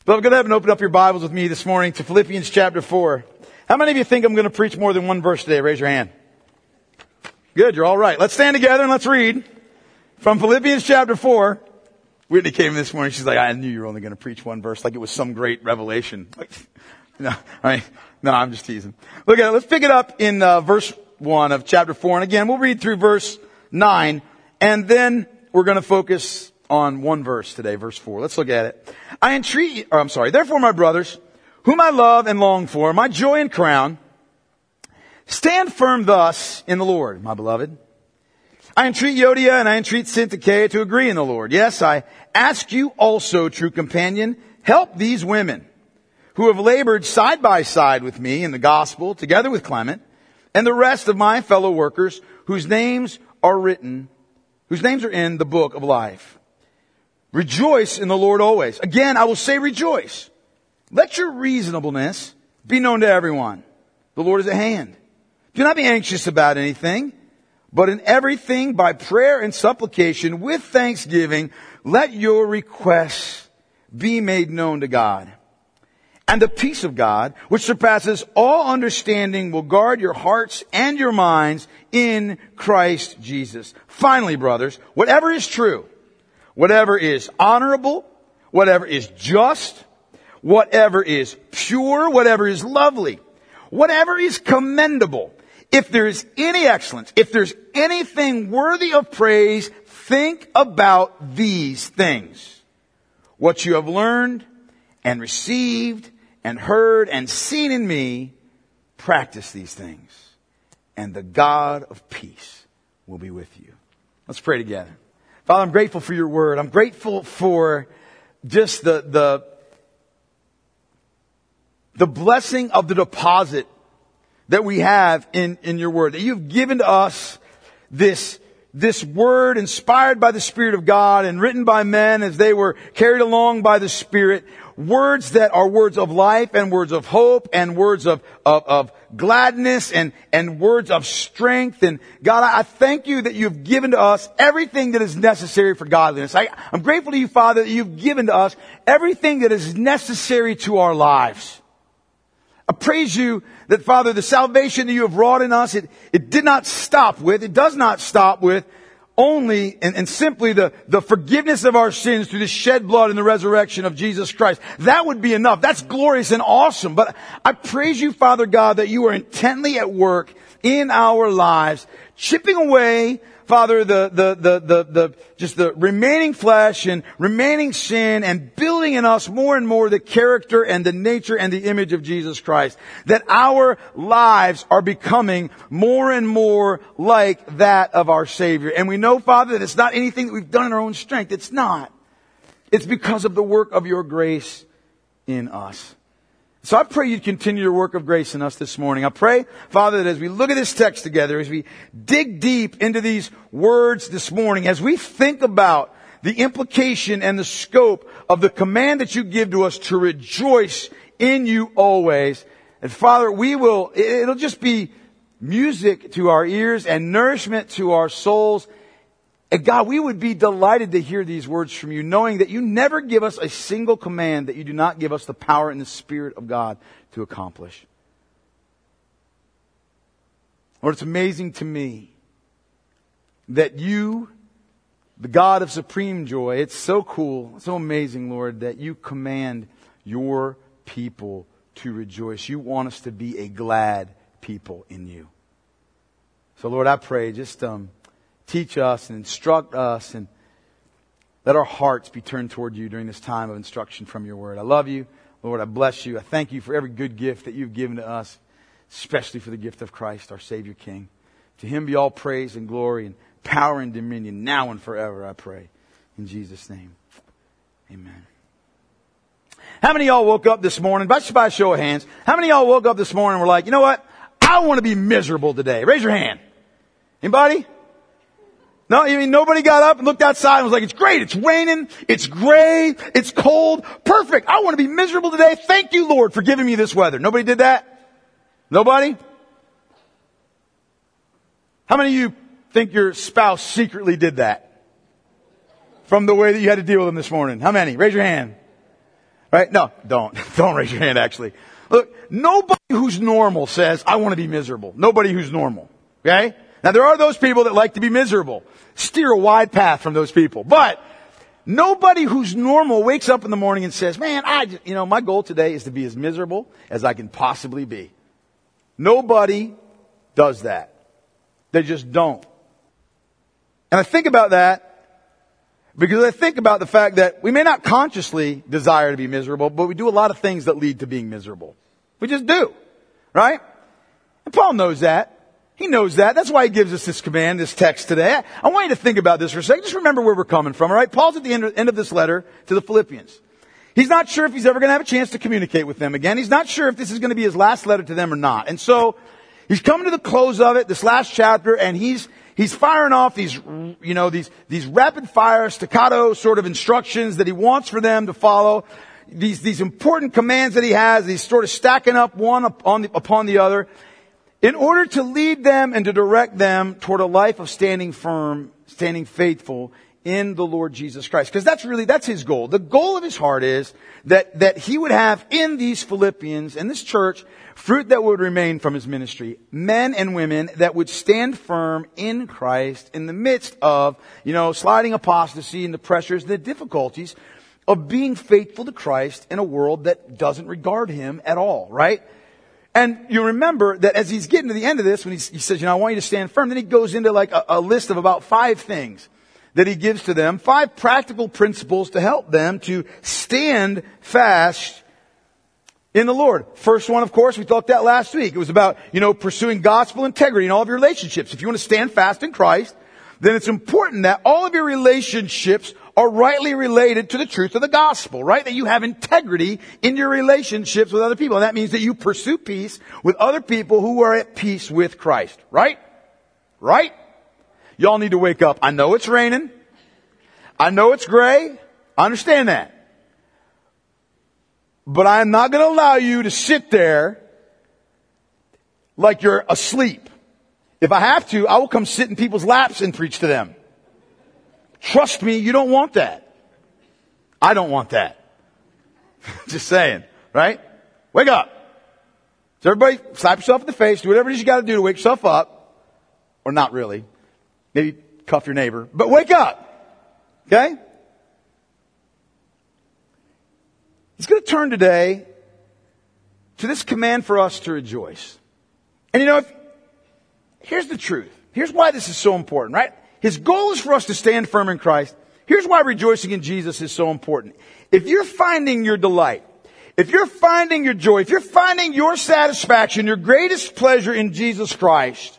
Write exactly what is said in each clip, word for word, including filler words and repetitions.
Well, go ahead and open up your Bibles with me this morning to Philippians chapter four. How many of you think I'm going to preach more than one verse today? Raise your hand. Good, you're all right. Let's stand together and let's read from Philippians chapter four. Whitney came this morning. She's like, I knew you were only going to preach one verse, like it was some great revelation. Like, no, I mean, no, I'm just teasing. Look at it. Let's pick it up in uh, verse one of chapter four. And again, we'll read through verse nine, and then we're going to focus on one verse today, verse four. Let's look at it. I entreat, or I'm sorry, therefore my brothers, whom I love and long for, my joy and crown, stand firm thus in the Lord, my beloved. I entreat Euodia and I entreat Syntyche to agree in the Lord. Yes, I ask you also, true companion, help these women who have labored side by side with me in the gospel, together with Clement, and the rest of my fellow workers whose names are written, whose names are in the book of life. Rejoice in the Lord always. Again, I will say rejoice. Let your reasonableness be known to everyone. The Lord is at hand. Do not be anxious about anything, but in everything by prayer and supplication with thanksgiving, let your requests be made known to God. And the peace of God, which surpasses all understanding, will guard your hearts and your minds in Christ Jesus. Finally, brothers, whatever is true, whatever is honorable, whatever is just, whatever is pure, whatever is lovely, whatever is commendable, if there is any excellence, if there's anything worthy of praise, think about these things. What you have learned and received and heard and seen in me, practice these things, and the God of peace will be with you. Let's pray together. Father, I'm grateful for your word. I'm grateful for just the, the, the blessing of the deposit that we have in, in your word. That you've given to us this, this word inspired by the Spirit of God and written by men as they were carried along by the Spirit. Words that are words of life and words of hope and words of, of, of gladness and, and words of strength. And God, I thank you that you've given to us everything that is necessary for godliness. I, I'm grateful to you, Father, that you've given to us everything that is necessary to our lives. I praise you that, Father, the salvation that you have wrought in us, it, it did not stop with, it does not stop with only and, and simply the, the forgiveness of our sins through the shed blood and the resurrection of Jesus Christ. That would be enough. That's glorious and awesome. But I praise you, Father God, that you are intently at work in our lives, chipping away, Father, the, the, the, the, the, just the remaining flesh and remaining sin and building in us more and more the character and the nature and the image of Jesus Christ. That our lives are becoming more and more like that of our Savior. And we know, Father, that it's not anything that we've done in our own strength. It's not. It's because of the work of your grace in us. So I pray you'd continue your work of grace in us this morning. I pray, Father, that as we look at this text together, as we dig deep into these words this morning, as we think about the implication and the scope of the command that you give to us to rejoice in you always, and Father, we will, it'll just be music to our ears and nourishment to our souls. And God, we would be delighted to hear these words from you, knowing that you never give us a single command that you do not give us the power and the Spirit of God to accomplish. Lord, it's amazing to me that you, the God of supreme joy, it's so cool, so amazing, Lord, that you command your people to rejoice. You want us to be a glad people in you. So, Lord, I pray, just... um. Teach us and instruct us and let our hearts be turned toward you during this time of instruction from your word. I love you. Lord, I bless you. I thank you for every good gift that you've given to us, especially for the gift of Christ, our Savior King. To him be all praise and glory and power and dominion now and forever, I pray. In Jesus' name, amen. How many of y'all woke up this morning, just by a show of hands, how many of y'all woke up this morning and were like, you know what? I want to be miserable today. Raise your hand. Anybody? No, I mean, nobody got up and looked outside and was like, it's great, it's raining, it's gray, it's cold, perfect. I want to be miserable today. Thank you, Lord, for giving me this weather. Nobody did that? Nobody? How many of you think your spouse secretly did that? From the way that you had to deal with them this morning. How many? Raise your hand. Right? No, don't. Don't raise your hand, actually. Look, nobody who's normal says, I want to be miserable. Nobody who's normal. Okay? Now, there are those people that like to be miserable. Steer a wide path from those people. But nobody who's normal wakes up in the morning and says, man, I, just, you know, my goal today is to be as miserable as I can possibly be. Nobody does that. They just don't. And I think about that because I think about the fact that we may not consciously desire to be miserable, but we do a lot of things that lead to being miserable. We just do. Right? And Paul knows that. He knows that. That's why he gives us this command, this text today. I want you to think about this for a second. Just remember where we're coming from, all right? Paul's at the end of, end of this letter to the Philippians. He's not sure if he's ever going to have a chance to communicate with them again. He's not sure if this is going to be his last letter to them or not. And so he's coming to the close of it, this last chapter, and he's he's firing off these, you know, these these rapid fire staccato sort of instructions that he wants for them to follow. These these important commands that he has, he's sort of stacking up one upon the, upon the other, in order to lead them and to direct them toward a life of standing firm, standing faithful in the Lord Jesus Christ. Because that's really, that's his goal. The goal of his heart is that, that he would have in these Philippians, in this church, fruit that would remain from his ministry. Men and women that would stand firm in Christ in the midst of, you know, sliding apostasy and the pressures, the difficulties of being faithful to Christ in a world that doesn't regard him at all, right? And you remember that as he's getting to the end of this, when he, he says, you know, I want you to stand firm, then he goes into like a, a list of about five things that he gives to them, five practical principles to help them to stand fast in the Lord. First one, of course, we talked that last week. It was about, you know, pursuing gospel integrity in all of your relationships. If you want to stand fast in Christ, then it's important that all of your relationships are rightly related to the truth of the gospel, right? That you have integrity in your relationships with other people. And that means that you pursue peace with other people who are at peace with Christ, right? Right? Y'all need to wake up. I know it's raining. I know it's gray. I understand that. But I'm not going to allow you to sit there like you're asleep. If I have to, I will come sit in people's laps and preach to them. Trust me, you don't want that. I don't want that. Just saying, right? Wake up. So everybody slap yourself in the face, do whatever it is you got to do to wake yourself up. Or not really. Maybe cuff your neighbor. But wake up. Okay? He's going to turn today to this command for us to rejoice. And you know, if, here's the truth. Here's why this is so important, right? His goal is for us to stand firm in Christ. Here's why rejoicing in Jesus is so important. If you're finding your delight, if you're finding your joy, if you're finding your satisfaction, your greatest pleasure in Jesus Christ,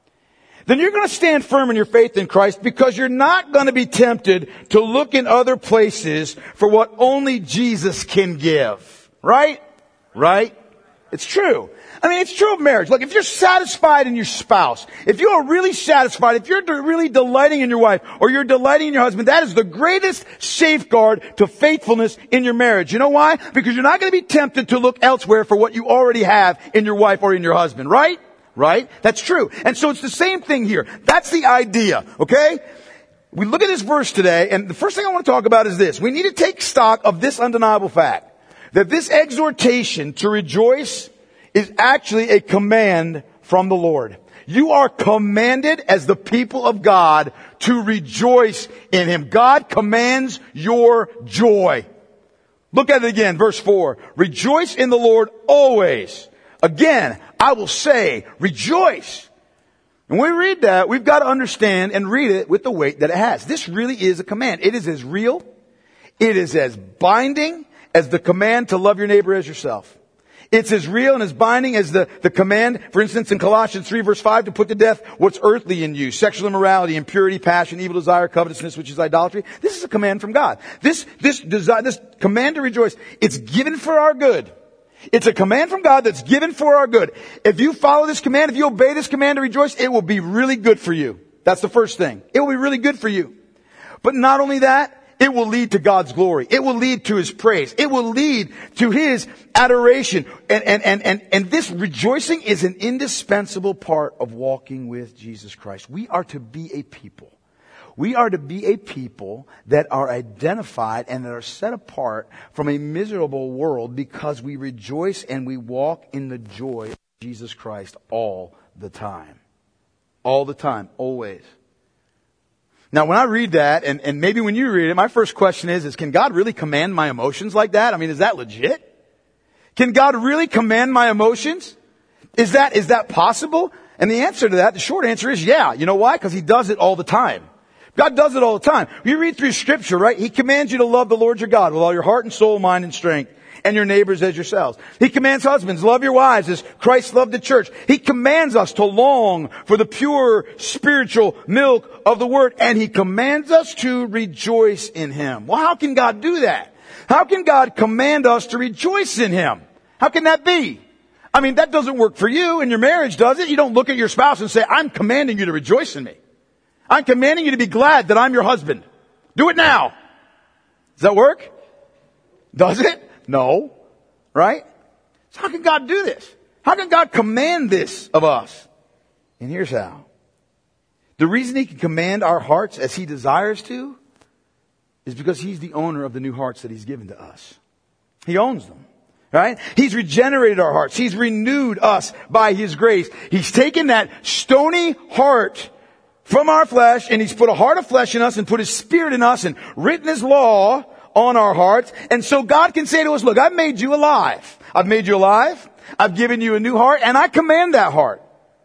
then you're going to stand firm in your faith in Christ because you're not going to be tempted to look in other places for what only Jesus can give. Right? Right? It's true. I mean, it's true of marriage. Look, if you're satisfied in your spouse, if you are really satisfied, if you're de- really delighting in your wife or you're delighting in your husband, that is the greatest safeguard to faithfulness in your marriage. You know why? Because you're not going to be tempted to look elsewhere for what you already have in your wife or in your husband, right? Right? That's true. And so it's the same thing here. That's the idea, okay? We look at this verse today, and the first thing I want to talk about is this. We need to take stock of this undeniable fact, that this exhortation to rejoice is actually a command from the Lord. You are commanded as the people of God to rejoice in Him. God commands your joy. Look at it again, verse four. Rejoice in the Lord always. Again, I will say, rejoice. And when we read that, we've got to understand and read it with the weight that it has. This really is a command. It is as real, it is as binding as the command to love your neighbor as yourself. It's as real and as binding as the, the command, for instance, in Colossians three verse five, to put to death what's earthly in you. Sexual immorality, impurity, passion, evil desire, covetousness, which is idolatry. This is a command from God. This, this desire, this command to rejoice, it's given for our good. It's a command from God that's given for our good. If you follow this command, if you obey this command to rejoice, it will be really good for you. That's the first thing. It will be really good for you. But not only that, it will lead to God's glory. It will lead to His praise. It will lead to His adoration. And, and, and, and, and this rejoicing is an indispensable part of walking with Jesus Christ. We are to be a people. We are to be a people that are identified and that are set apart from a miserable world because we rejoice and we walk in the joy of Jesus Christ all the time. All the time. Always. Now, when I read that, and, and maybe when you read it, my first question is, is can God really command my emotions like that? I mean, is that legit? Can God really command my emotions? Is that, is that possible? And the answer to that, the short answer is yeah. You know why? Because He does it all the time. God does it all the time. You read through Scripture, right? He commands you to love the Lord your God with all your heart and soul, mind and strength, and your neighbors as yourselves. He commands husbands, love your wives as Christ loved the church. He commands us to long for the pure spiritual milk of the Word, and He commands us to rejoice in Him. Well, how can God do that? How can God command us to rejoice in Him? How can that be? I mean, that doesn't work for you in your marriage, does it? You don't look at your spouse and say, I'm commanding you to rejoice in me. I'm commanding you to be glad that I'm your husband. Do it now. Does that work? Does it? No. Right? So how can God do this? How can God command this of us? And here's how. The reason He can command our hearts as He desires to is because He's the owner of the new hearts that He's given to us. He owns them. Right? He's regenerated our hearts. He's renewed us by His grace. He's taken that stony heart from our flesh, and He's put a heart of flesh in us and put His Spirit in us and written His law on our hearts. And so God can say to us, look, I've made you alive. I've made you alive. I've given you a new heart, and I command that heart.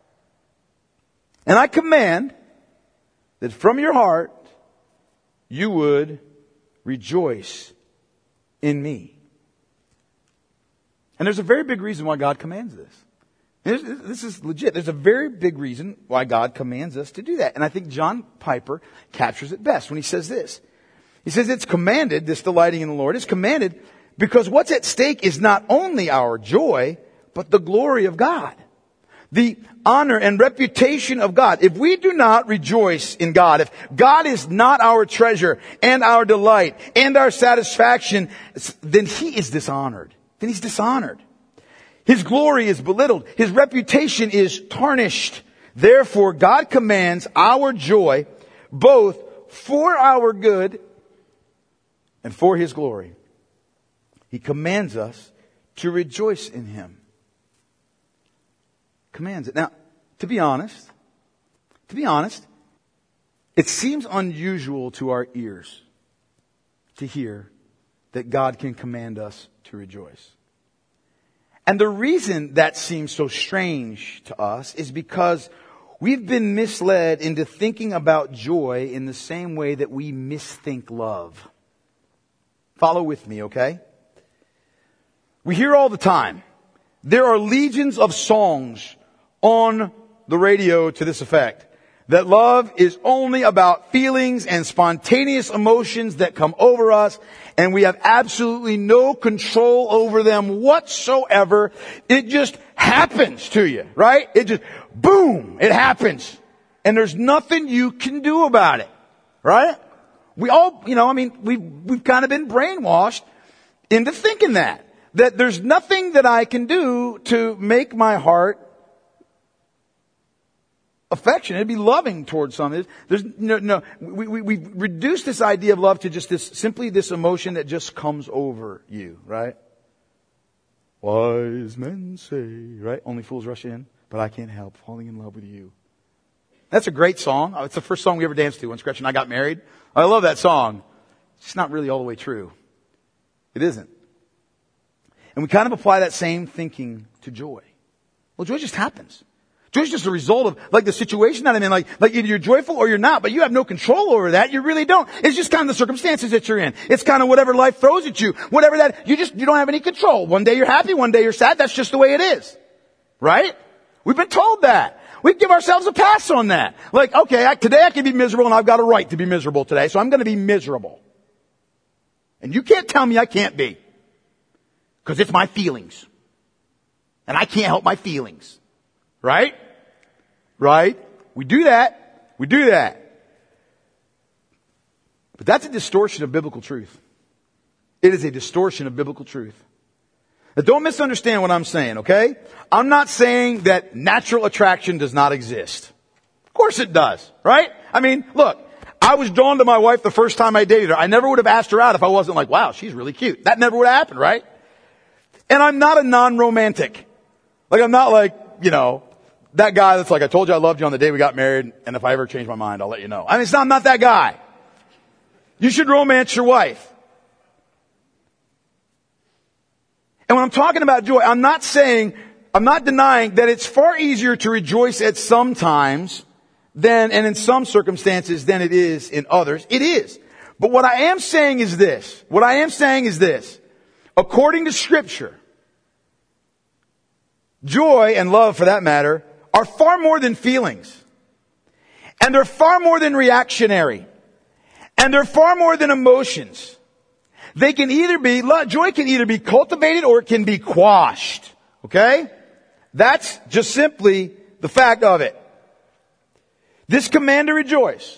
And I command that from your heart, you would rejoice in me. And there's a very big reason why God commands this. This is legit. There's a very big reason why God commands us to do that. And I think John Piper captures it best when he says this. He says it's commanded, this delighting in the Lord, is commanded because what's at stake is not only our joy, but the glory of God. The honor and reputation of God. If we do not rejoice in God, if God is not our treasure and our delight and our satisfaction, then He is dishonored. Then He's dishonored. His glory is belittled. His reputation is tarnished. Therefore, God commands our joy both for our good and for His glory. He commands us to rejoice in Him. Commands it. Now, to be honest, to be honest, it seems unusual to our ears to hear that God can command us to rejoice. And the reason that seems so strange to us is because we've been misled into thinking about joy in the same way that we misthink love. Follow with me, okay? We hear all the time, there are legions of songs on the radio to this effect, that love is only about feelings and spontaneous emotions that come over us, and we have absolutely no control over them whatsoever. It just happens to you, right? It just, boom, it happens. And there's nothing you can do about it, right? We all, you know, I mean, we've, we've kind of been brainwashed into thinking that, that there's nothing that I can do to make my heart affectionate, it'd be loving towards something. There's no, no, we, we, we reduce this idea of love to just this, simply this emotion that just comes over you, right? Wise men say, right? Only fools rush in, but I can't help falling in love with you. That's a great song. It's the first song we ever danced to when Gretchen and I got married. I love that song. It's not really all the way true. It isn't. And we kind of apply that same thinking to joy. Well, joy just happens. Joy is just a result of, like, the situation that I'm in. Like, like either you're joyful or you're not, but you have no control over that. You really don't. It's just kind of the circumstances that you're in. It's kind of whatever life throws at you. Whatever that, you just, you don't have any control. One day you're happy, one day you're sad. That's just the way it is. Right? We've been told that. We give ourselves a pass on that. Like, okay, I, today I can be miserable and I've got a right to be miserable today, so I'm going to be miserable. And you can't tell me I can't be. Because it's my feelings. And I can't help my feelings. Right? Right? We do that. We do that. But that's a distortion of biblical truth. It is a distortion of biblical truth. Now, don't misunderstand what I'm saying, okay? I'm not saying that natural attraction does not exist. Of course it does, right? I mean, look, I was drawn to my wife the first time I dated her. I never would have asked her out if I wasn't like, wow, she's really cute. That never would have happened, right? And I'm not a non-romantic. Like, I'm not like, you know, that guy that's like, I told you I loved you on the day we got married, and if I ever change my mind, I'll let you know. I mean, it's not, I'm not that guy. You should romance your wife. And when I'm talking about joy, I'm not saying, I'm not denying that it's far easier to rejoice at some times than, and in some circumstances than it is in others. It is. But what I am saying is this. What I am saying is this. According to Scripture, joy and love for that matter are far more than feelings. And they're far more than reactionary. And they're far more than emotions. They can either be, joy can either be cultivated or it can be quashed. Okay? That's just simply the fact of it. This command to rejoice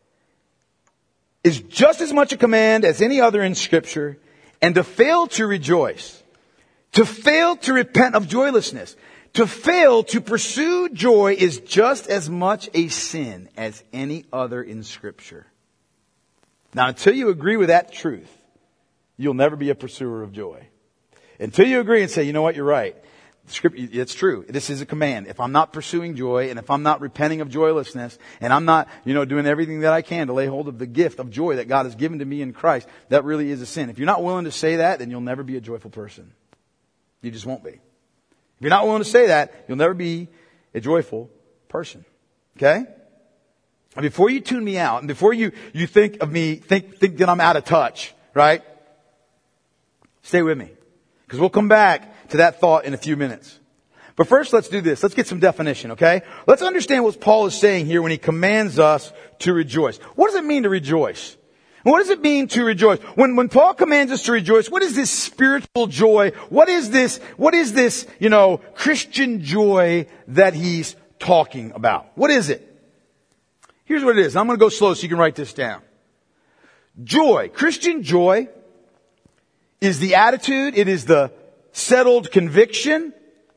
is just as much a command as any other in Scripture. And to fail to rejoice, to fail to repent of joylessness, to fail to pursue joy is just as much a sin as any other in Scripture. Now, until you agree with that truth, you'll never be a pursuer of joy. Until you agree and say, you know what, you're right. Scripture, it's true. This is a command. If I'm not pursuing joy, and if I'm not repenting of joylessness, and I'm not, you know, doing everything that I can to lay hold of the gift of joy that God has given to me in Christ, that really is a sin. If you're not willing to say that, then you'll never be a joyful person. You just won't be. If you're not willing to say that, you'll never be a joyful person. Okay? And before you tune me out, and before you, you think of me, think, think that I'm out of touch, right? Stay with me. Because we'll come back to that thought in a few minutes. But first, let's do this. Let's get some definition, okay? Let's understand what Paul is saying here when he commands us to rejoice. What does it mean to rejoice? What does it mean to rejoice? When, when Paul commands us to rejoice, what is this spiritual joy? What is this, what is this, you know, Christian joy that he's talking about? What is it? Here's what it is. I'm going to go slow so you can write this down. Joy, Christian joy, is the attitude, it is the settled conviction,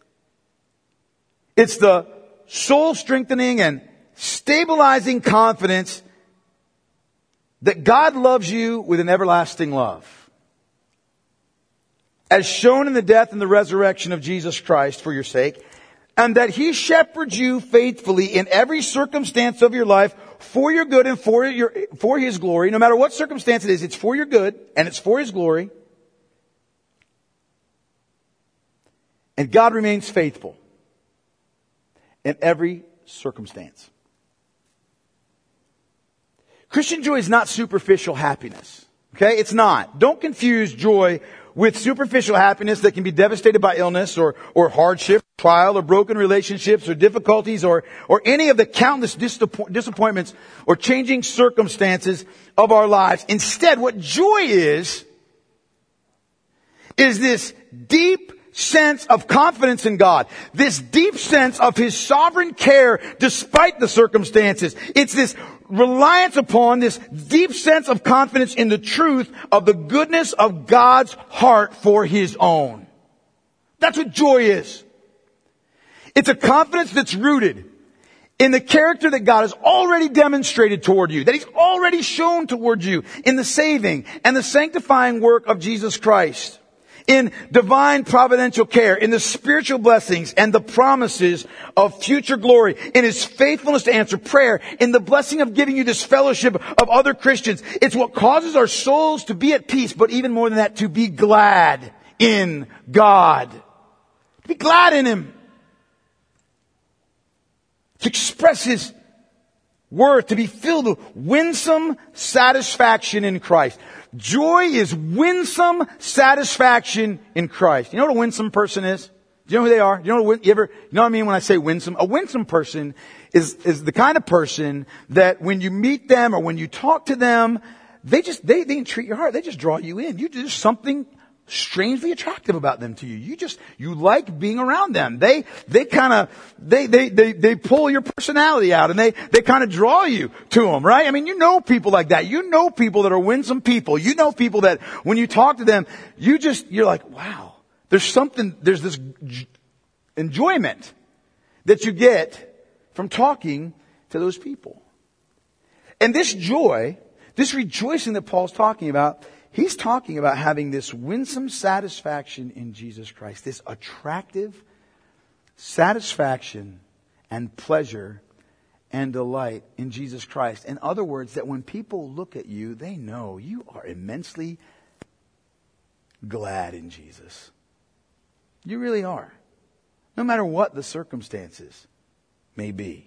it's the soul strengthening and stabilizing confidence that God loves you with an everlasting love, as shown in the death and the resurrection of Jesus Christ for your sake, and that He shepherds you faithfully in every circumstance of your life for your good and for your, for His glory. No matter what circumstance it is, it's for your good and it's for His glory. And God remains faithful in every circumstance. Christian joy is not superficial happiness. Okay? It's not. Don't confuse joy with superficial happiness that can be devastated by illness or, or hardship, trial, or broken relationships, or difficulties, or, or any of the countless disappoint, disappointments or changing circumstances of our lives. Instead, what joy is, is this deep sense of confidence in God. This deep sense of His sovereign care despite the circumstances. It's this reliance upon this deep sense of confidence in the truth of the goodness of God's heart for His own. That's what joy is. It's a confidence that's rooted in the character that God has already demonstrated toward you, that He's already shown toward you in the saving and the sanctifying work of Jesus Christ, in divine providential care, in the spiritual blessings and the promises of future glory, in His faithfulness to answer prayer, in the blessing of giving you this fellowship of other Christians. It's what causes our souls to be at peace, but even more than that, to be glad in God. To be glad in Him. To express His worth, to be filled with winsome satisfaction in Christ. Joy is winsome satisfaction in Christ. You know what a winsome person is? Do you know who they are? Do you know what, you ever, you know what I mean when I say winsome? A winsome person is, is the kind of person that when you meet them or when you talk to them, they just, they, they entreat your heart. They just draw you in. You do something strangely attractive about them to you. You just, you like being around them. They, they kind of, they, they, they, they pull your personality out and they, they kind of draw you to them, right? I mean, you know people like that. You know people that are winsome people. You know people that when you talk to them, you just, you're like, wow, there's something, there's this enjoyment that you get from talking to those people. And this joy, this rejoicing that Paul's talking about, he's talking about having this winsome satisfaction in Jesus Christ. This attractive satisfaction and pleasure and delight in Jesus Christ. In other words, that when people look at you, they know you are immensely glad in Jesus. You really are. No matter what the circumstances may be.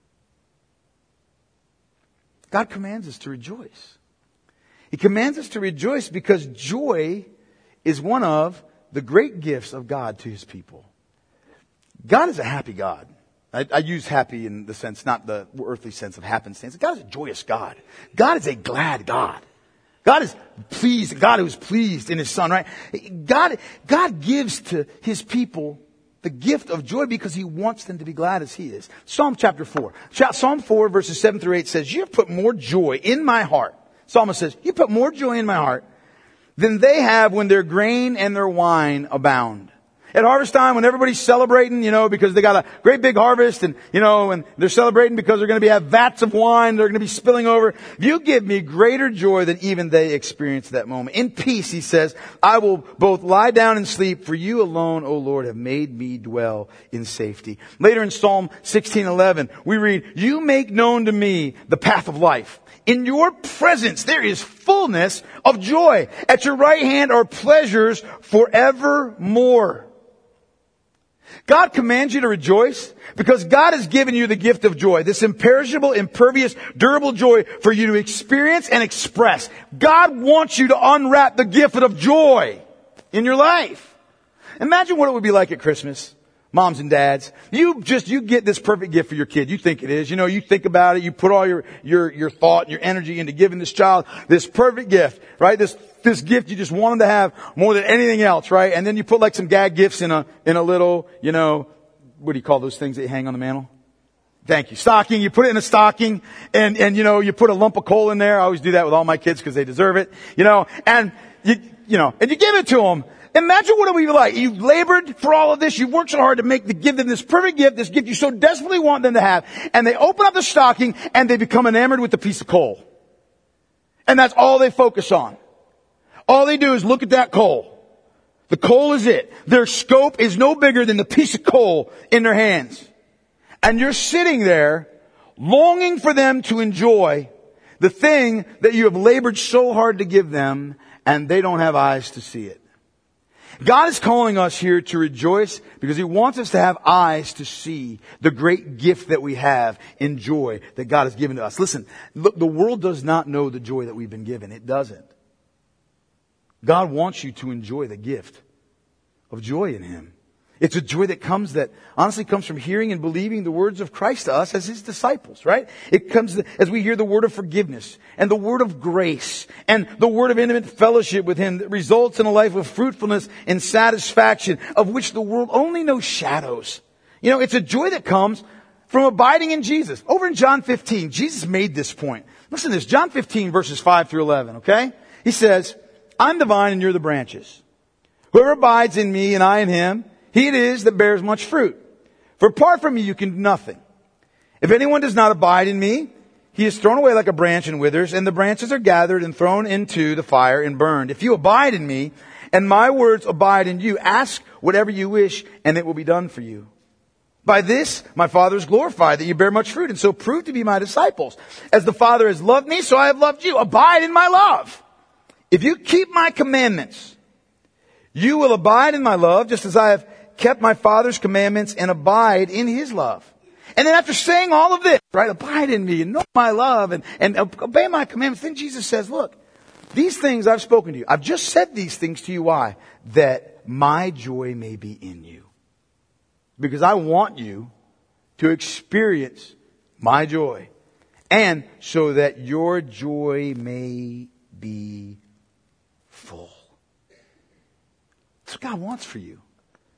God commands us to rejoice. He commands us to rejoice because joy is one of the great gifts of God to His people. God is a happy God. I, I use happy in the sense, not the earthly sense of happenstance. God is a joyous God. God is a glad God. God is pleased. God who is pleased in His Son, right? God, God gives to His people the gift of joy because He wants them to be glad as He is. Psalm chapter four. Psalm four verses seven through eight says, "You have put more joy in my heart." Psalmist says, "You put more joy in my heart than they have when their grain and their wine abound." At harvest time, when everybody's celebrating, you know, because they got a great big harvest and, you know, and they're celebrating because they're going to be have vats of wine, they're going to be spilling over. You give me greater joy than even they experience that moment. In peace, he says, I will both lie down and sleep, for you alone, O Lord, have made me dwell in safety. Later in Psalm sixteen eleven, we read, you make known to me the path of life. In your presence, there is fullness of joy. At your right hand are pleasures forevermore. God commands you to rejoice because God has given you the gift of joy. This imperishable, impervious, durable joy for you to experience and express. God wants you to unwrap the gift of joy in your life. Imagine what it would be like at Christmas. Moms and dads, you just, you get this perfect gift for your kid. You think it is. You know, you think about it. You put all your, your, your thought and your energy into giving this child this perfect gift, right? This, this gift you just want them to have more than anything else, right? And then you put like some gag gifts in a, in a little, you know, what do you call those things that you hang on the mantle? Thank you. Stocking. You put it in a stocking and, and, you know, you put a lump of coal in there. I always do that with all my kids because they deserve it, you know, and you, you know, and you give it to them. Imagine what it would be like. You've labored for all of this. You've worked so hard to make the, give them this perfect gift, this gift you so desperately want them to have. And they open up the stocking and they become enamored with the piece of coal. And that's all they focus on. All they do is look at that coal. The coal is it. Their scope is no bigger than the piece of coal in their hands. And you're sitting there longing for them to enjoy the thing that you have labored so hard to give them, and they don't have eyes to see it. God is calling us here to rejoice because He wants us to have eyes to see the great gift that we have in joy that God has given to us. Listen, look, the world does not know the joy that we've been given. It doesn't. God wants you to enjoy the gift of joy in Him. It's a joy that comes, that honestly comes from hearing and believing the words of Christ to us as His disciples, right? It comes as we hear the word of forgiveness and the word of grace and the word of intimate fellowship with Him that results in a life of fruitfulness and satisfaction of which the world only knows shadows. You know, it's a joy that comes from abiding in Jesus. Over in John fifteen, Jesus made this point. Listen to this, John fifteen verses five through eleven, okay? He says, I'm the vine and you're the branches. Whoever abides in me and I in him, he it is that bears much fruit. For apart from me you can do nothing. If anyone does not abide in me, he is thrown away like a branch and withers, and the branches are gathered and thrown into the fire and burned. If you abide in me, and my words abide in you, ask whatever you wish, and it will be done for you. By this my Father is glorified, that you bear much fruit, and so prove to be my disciples. As the Father has loved me, so I have loved you. Abide in my love. If you keep my commandments, you will abide in my love, just as I have kept my Father's commandments and abide in His love. And then after saying all of this, right, abide in me and know my love and, and obey my commandments, then Jesus says, look, these things I've spoken to you. I've just said these things to you. Why? That my joy may be in you. Because I want you to experience my joy. And so that your joy may be full. That's what God wants for you.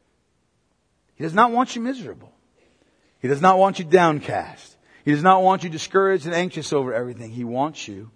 He does not want you miserable. He does not want you downcast. He does not want you discouraged and anxious over everything. He wants you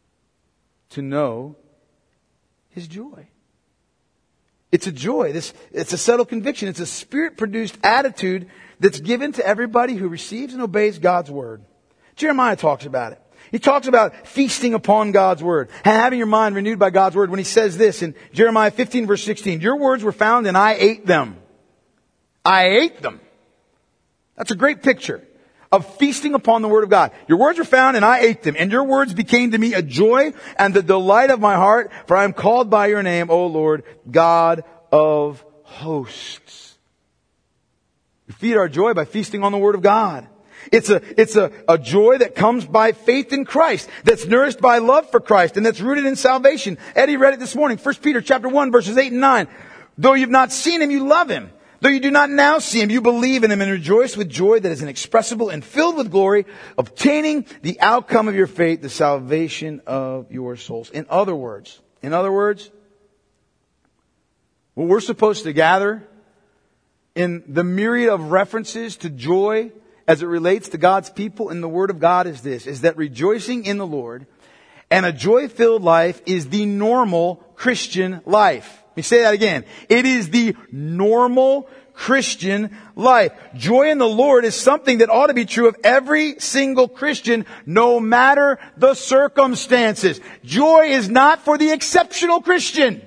to know His joy. It's a joy. This, it's a settled conviction. It's a Spirit-produced attitude that's given to everybody who receives and obeys God's Word. Jeremiah talks about it. He talks about feasting upon God's Word, and having your mind renewed by God's Word when he says this in Jeremiah fifteen verse sixteen, your words were found and I ate them. I ate them. That's a great picture of feasting upon the Word of God. Your words were found and I ate them, and your words became to me a joy and the delight of my heart, for I am called by your name, O Lord, God of hosts. We feed our joy by feasting on the Word of God. It's a, it's a, a joy that comes by faith in Christ, that's nourished by love for Christ, and that's rooted in salvation. Eddie read it this morning, First Peter chapter one, verses eight and nine. Though you've not seen him, you love him. Though you do not now see him, you believe in him and rejoice with joy that is inexpressible and filled with glory, obtaining the outcome of your faith, the salvation of your souls. In other words, in other words, what we're supposed to gather in the myriad of references to joy as it relates to God's people in the Word of God is this, is that rejoicing in the Lord and a joy-filled life is the normal Christian life. Let me say that again. It is the normal Christian life. Joy in the Lord is something that ought to be true of every single Christian, no matter the circumstances. Joy is not for the exceptional Christian.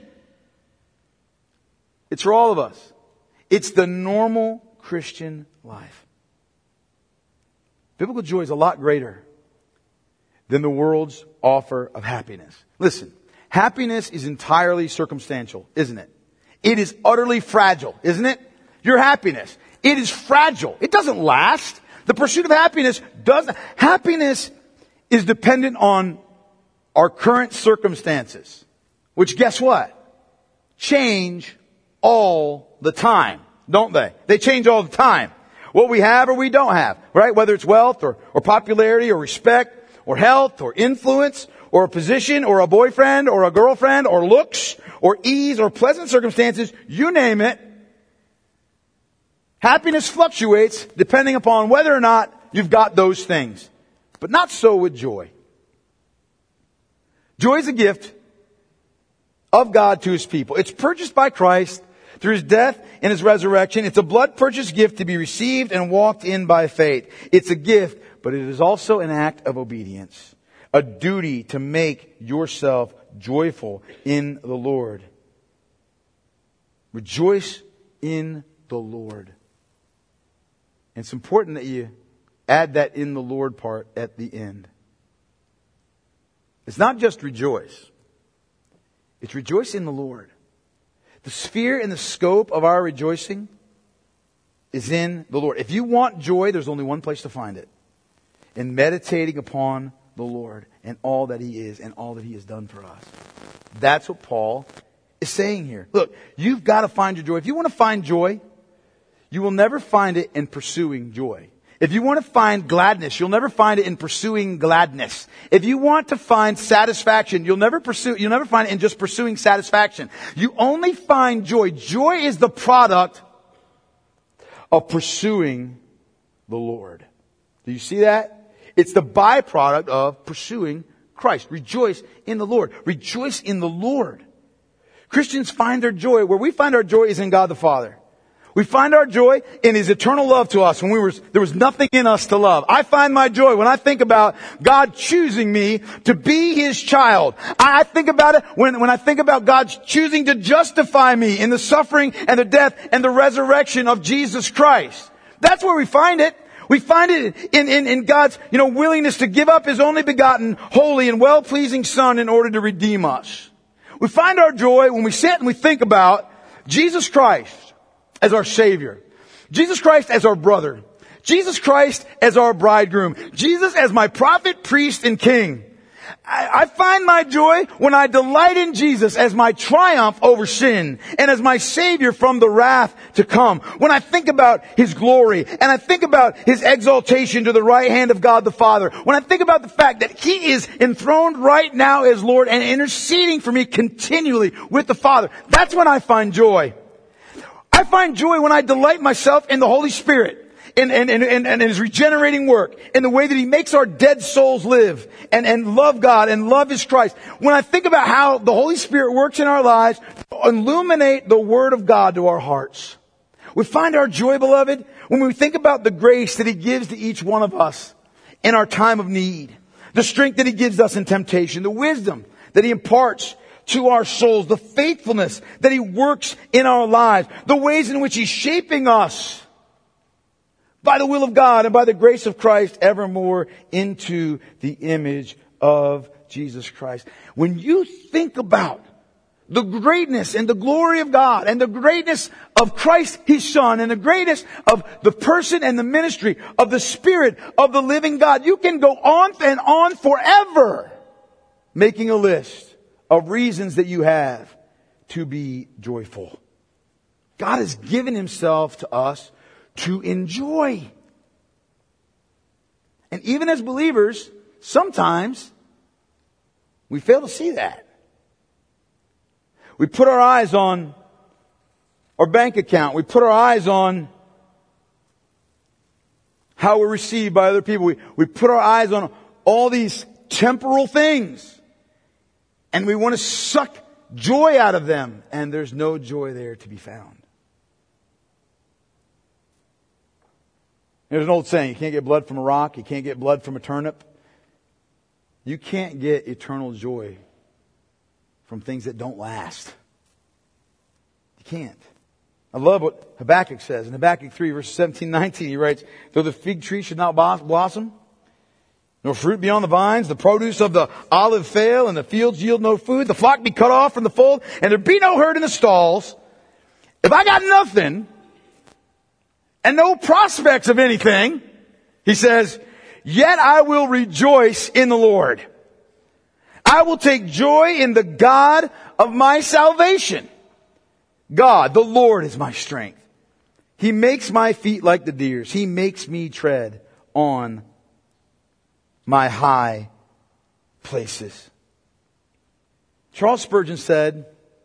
It's for all of us. It's the normal Christian life. Biblical joy is a lot greater than the world's offer of happiness. Listen, happiness is entirely circumstantial, isn't it? It is utterly fragile, isn't it? Your happiness. It is fragile. It doesn't last. The pursuit of happiness doesn't. Happiness is dependent on our current circumstances, which guess what? Change all the time, don't they? They change all the time. What we have or we don't have, right? Whether it's wealth or, or popularity or respect or health or influence or a position or a boyfriend or a girlfriend or looks or ease or pleasant circumstances, you name it. Happiness fluctuates depending upon whether or not you've got those things. But not so with joy. Joy is a gift of God to His people. It's purchased by Christ through His death and His resurrection. It's a blood-purchased gift to be received and walked in by faith. It's a gift, but it is also an act of obedience. A duty to make yourself joyful in the Lord. Rejoice in the Lord. And it's important that you add that in the Lord part at the end. It's not just rejoice. It's rejoice in the Lord. The sphere and the scope of our rejoicing is in the Lord. If you want joy, there's only one place to find it. In meditating upon the Lord and all that He is and all that He has done for us. That's what Paul is saying here. Look, you've got to find your joy. If you want to find joy, you will never find it in pursuing joy. If you want to find gladness, you'll never find it in pursuing gladness. If you want to find satisfaction, you'll never pursue, you'll never find it in just pursuing satisfaction. You only find joy. Joy is the product of pursuing the Lord. Do you see that? It's the byproduct of pursuing Christ. Rejoice in the Lord. Rejoice in the Lord. Christians find their joy. Where we find our joy is in God the Father. We find our joy in His eternal love to us when we were, there was nothing in us to love. I find my joy when I think about God choosing me to be His child. I think about it when, when I think about God choosing to justify me in the suffering and the death and the resurrection of Jesus Christ. That's where we find it. We find it in, in, in God's, you know, willingness to give up His only begotten, holy and well-pleasing Son in order to redeem us. We find our joy when we sit and we think about Jesus Christ as our Savior. Jesus Christ as our brother. Jesus Christ as our bridegroom. Jesus as my prophet, priest, and king. I, I find my joy when I delight in Jesus as my triumph over sin and as my Savior from the wrath to come. When I think about His glory and I think about His exaltation to the right hand of God the Father. When I think about the fact that He is enthroned right now as Lord and interceding for me continually with the Father. That's when I find joy. I find joy when I delight myself in the Holy Spirit and, and, and, and, and His regenerating work, in the way that He makes our dead souls live and, and love God and love His Christ. When I think about how the Holy Spirit works in our lives to illuminate the Word of God to our hearts. We find our joy, beloved, when we think about the grace that He gives to each one of us in our time of need. The strength that He gives us in temptation, the wisdom that He imparts to our souls, the faithfulness that He works in our lives, the ways in which He's shaping us by the will of God and by the grace of Christ evermore into the image of Jesus Christ. When you think about the greatness and the glory of God and the greatness of Christ, His Son, and the greatness of the person and the ministry of the Spirit of the living God, you can go on and on forever making a list of reasons that you have to be joyful. God has given Himself to us to enjoy. And even as believers, sometimes we fail to see that. We put our eyes on our bank account. We put our eyes on how we're received by other people. We, we put our eyes on all these temporal things. And we want to suck joy out of them. And there's no joy there to be found. There's an old saying, you can't get blood from a rock. You can't get blood from a turnip. You can't get eternal joy from things that don't last. You can't. I love what Habakkuk says. In Habakkuk three, verses seventeen, nineteen, he writes, though the fig tree should not blossom, nor fruit be on the vines, the produce of the olive fail, and the fields yield no food, the flock be cut off from the fold, and there be no herd in the stalls. If I got nothing, and no prospects of anything, he says, yet I will rejoice in the Lord. I will take joy in the God of my salvation. God, the Lord, is my strength. He makes my feet like the deer's. He makes me tread on my high places. Charles Spurgeon said,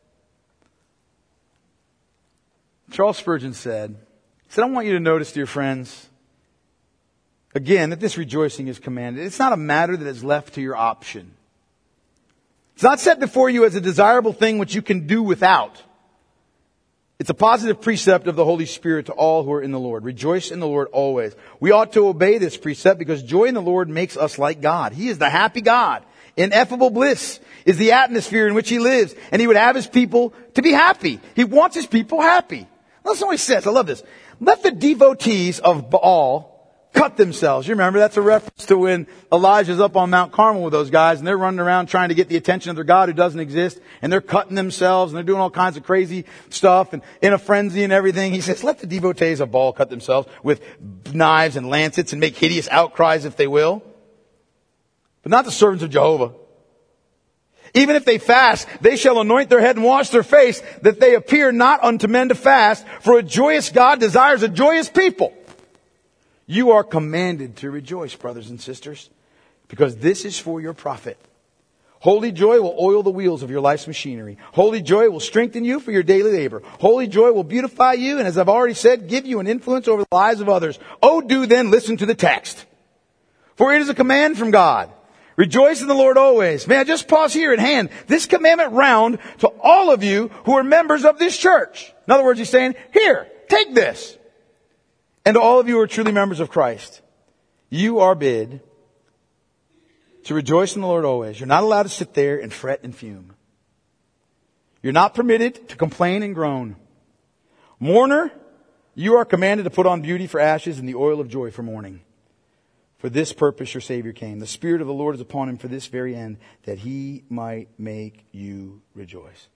Charles Spurgeon said, he said, I want you to notice, dear friends, again, that this rejoicing is commanded. It's not a matter that is left to your option. It's not set before you as a desirable thing which you can do without. It's a positive precept of the Holy Spirit to all who are in the Lord. Rejoice in the Lord always. We ought to obey this precept because joy in the Lord makes us like God. He is the happy God. Ineffable bliss is the atmosphere in which He lives. And He would have His people to be happy. He wants His people happy. Listen what He says. I love this. Let the devotees of Baal cut themselves. You remember, that's a reference to when Elijah's up on Mount Carmel with those guys and they're running around trying to get the attention of their God who doesn't exist, and they're cutting themselves and they're doing all kinds of crazy stuff and in a frenzy and everything. He says, let the devotees of Baal cut themselves with knives and lancets and make hideous outcries if they will, but not the servants of Jehovah. Even if they fast, they shall anoint their head and wash their face, that they appear not unto men to fast, for a joyous God desires a joyous people. You are commanded to rejoice, brothers and sisters, because this is for your profit. Holy joy will oil the wheels of your life's machinery. Holy joy will strengthen you for your daily labor. Holy joy will beautify you, and as I've already said, give you an influence over the lives of others. Oh, do then listen to the text. For it is a command from God. Rejoice in the Lord always. May I just pause here and hand this commandment round to all of you who are members of this church. In other words, He's saying, here, take this. And to all of you who are truly members of Christ, you are bid to rejoice in the Lord always. You're not allowed to sit there and fret and fume. You're not permitted to complain and groan. Mourner, you are commanded to put on beauty for ashes and the oil of joy for mourning. For this purpose your Savior came. The Spirit of the Lord is upon Him for this very end, that He might make you rejoice.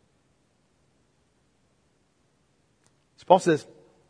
So Paul says,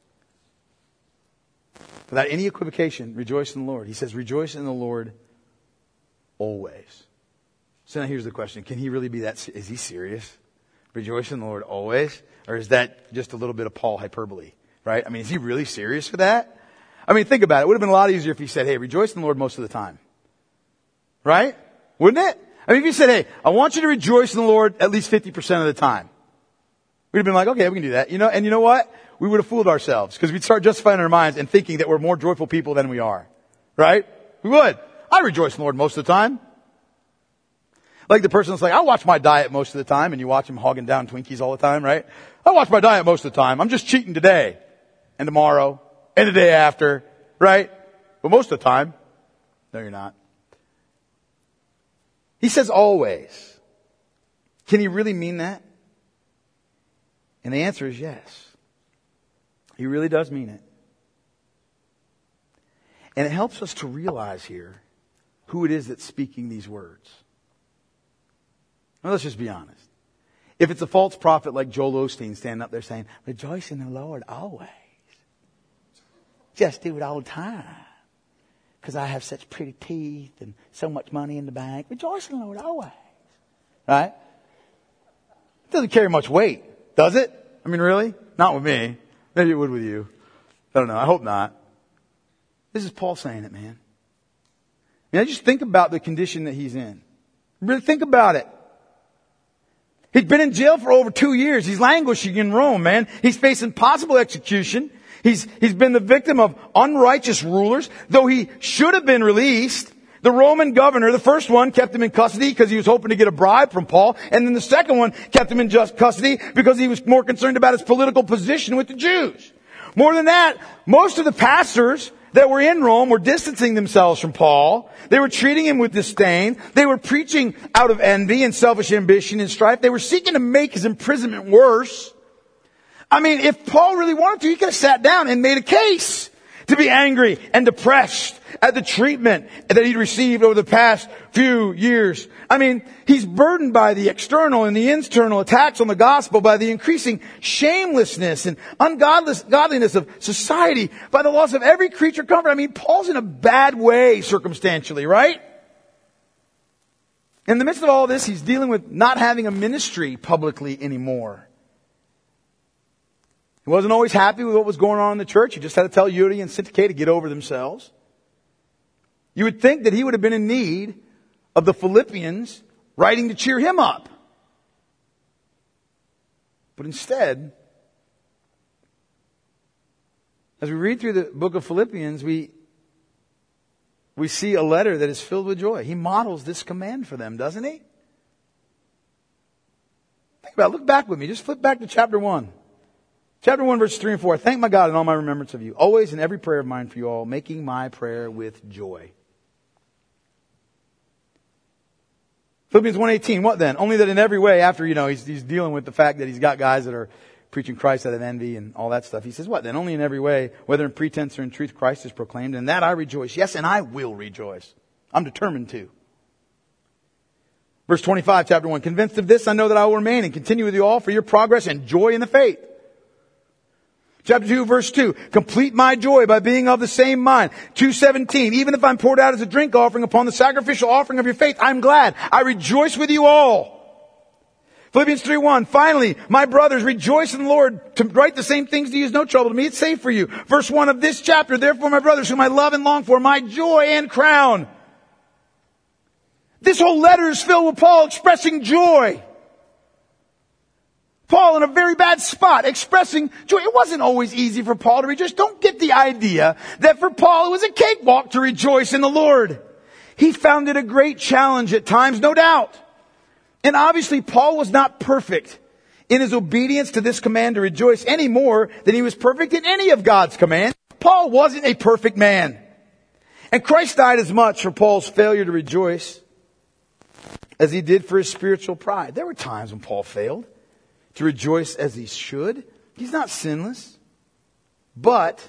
without any equivocation, rejoice in the Lord. He says, rejoice in the Lord always. So now here's the question. Can He really be that? Is He serious? Rejoice in the Lord always? Or is that just a little bit of Paul hyperbole? Right? I mean, is He really serious with that? I mean, think about it. It would have been a lot easier if He said, hey, rejoice in the Lord most of the time. Right? Wouldn't it? I mean, if He said, hey, I want you to rejoice in the Lord at least fifty percent of the time. We'd have been like, okay, we can do that. You know, and you know what? We would have fooled ourselves because we'd start justifying in our minds and thinking that we're more joyful people than we are. Right? We would. I rejoice in the Lord most of the time. Like the person that's like, I watch my diet most of the time, and you watch him hogging down Twinkies all the time, right? I watch my diet most of the time. I'm just cheating today and tomorrow and the day after, right? But most of the time, no, you're not. He says always. Can he really mean that? And the answer is yes. He really does mean it. And it helps us to realize here who it is that's speaking these words. Now let's just be honest. If it's a false prophet like Joel Osteen standing up there saying, rejoice in the Lord always. Just do it all the time. Because I have such pretty teeth and so much money in the bank. Rejoice in the Lord always. Right? It doesn't carry much weight, does it? I mean, really? Not with me. Maybe it would with you. I don't know. I hope not. This is Paul saying it, man. I mean, just think about the condition that he's in. Really think about it. He's been in jail for over two years. He's languishing in Rome, man. He's facing possible execution. He's, he's been the victim of unrighteous rulers, though he should have been released. The Roman governor, the first one, kept him in custody because he was hoping to get a bribe from Paul. And then the second one kept him in just custody because he was more concerned about his political position with the Jews. More than that, most of the pastors that were in Rome were distancing themselves from Paul. They were treating him with disdain. They were preaching out of envy and selfish ambition and strife. They were seeking to make his imprisonment worse. I mean, if Paul really wanted to, he could have sat down and made a case to be angry and depressed at the treatment that he'd received over the past few years. I mean, he's burdened by the external and the internal attacks on the gospel, by the increasing shamelessness and ungodliness of society, by the loss of every creature comfort. I mean, Paul's in a bad way circumstantially, right? In the midst of all this, he's dealing with not having a ministry publicly anymore. He wasn't always happy with what was going on in the church. He just had to tell Euodia and Syntyche to get over themselves. You would think that he would have been in need of the Philippians writing to cheer him up. But instead, as we read through the book of Philippians, we, we see a letter that is filled with joy. He models this command for them, doesn't he? Think about it. Look back with me. Just flip back to chapter one. Chapter one, verse three and four. I thank my God in all my remembrance of you, always in every prayer of mine for you all, making my prayer with joy. Philippians one eighteen, what then? Only that in every way, after, you know, he's, he's dealing with the fact that he's got guys that are preaching Christ out of envy and all that stuff. He says, what then? Only in every way, whether in pretense or in truth, Christ is proclaimed, and that I rejoice. Yes, and I will rejoice. I'm determined to. Verse twenty-five, chapter one. Convinced of this, I know that I will remain and continue with you all for your progress and joy in the faith. Chapter two, verse two. Complete my joy by being of the same mind. two seventeen. Even if I'm poured out as a drink offering upon the sacrificial offering of your faith, I'm glad. I rejoice with you all. Philippians three one. Finally, my brothers, rejoice in the Lord. To write the same things to you is no trouble to me. It's safe for you. Verse one of this chapter. Therefore, my brothers, whom I love and long for, my joy and crown. This whole letter is filled with Paul expressing joy. Paul in a very bad spot, expressing joy. It wasn't always easy for Paul to rejoice. Don't get the idea that for Paul it was a cakewalk to rejoice in the Lord. He found it a great challenge at times, no doubt. And obviously Paul was not perfect in his obedience to this command to rejoice any more than he was perfect in any of God's commands. Paul wasn't a perfect man. And Christ died as much for Paul's failure to rejoice as he did for his spiritual pride. There were times when Paul failed to rejoice as he should. He's not sinless. But,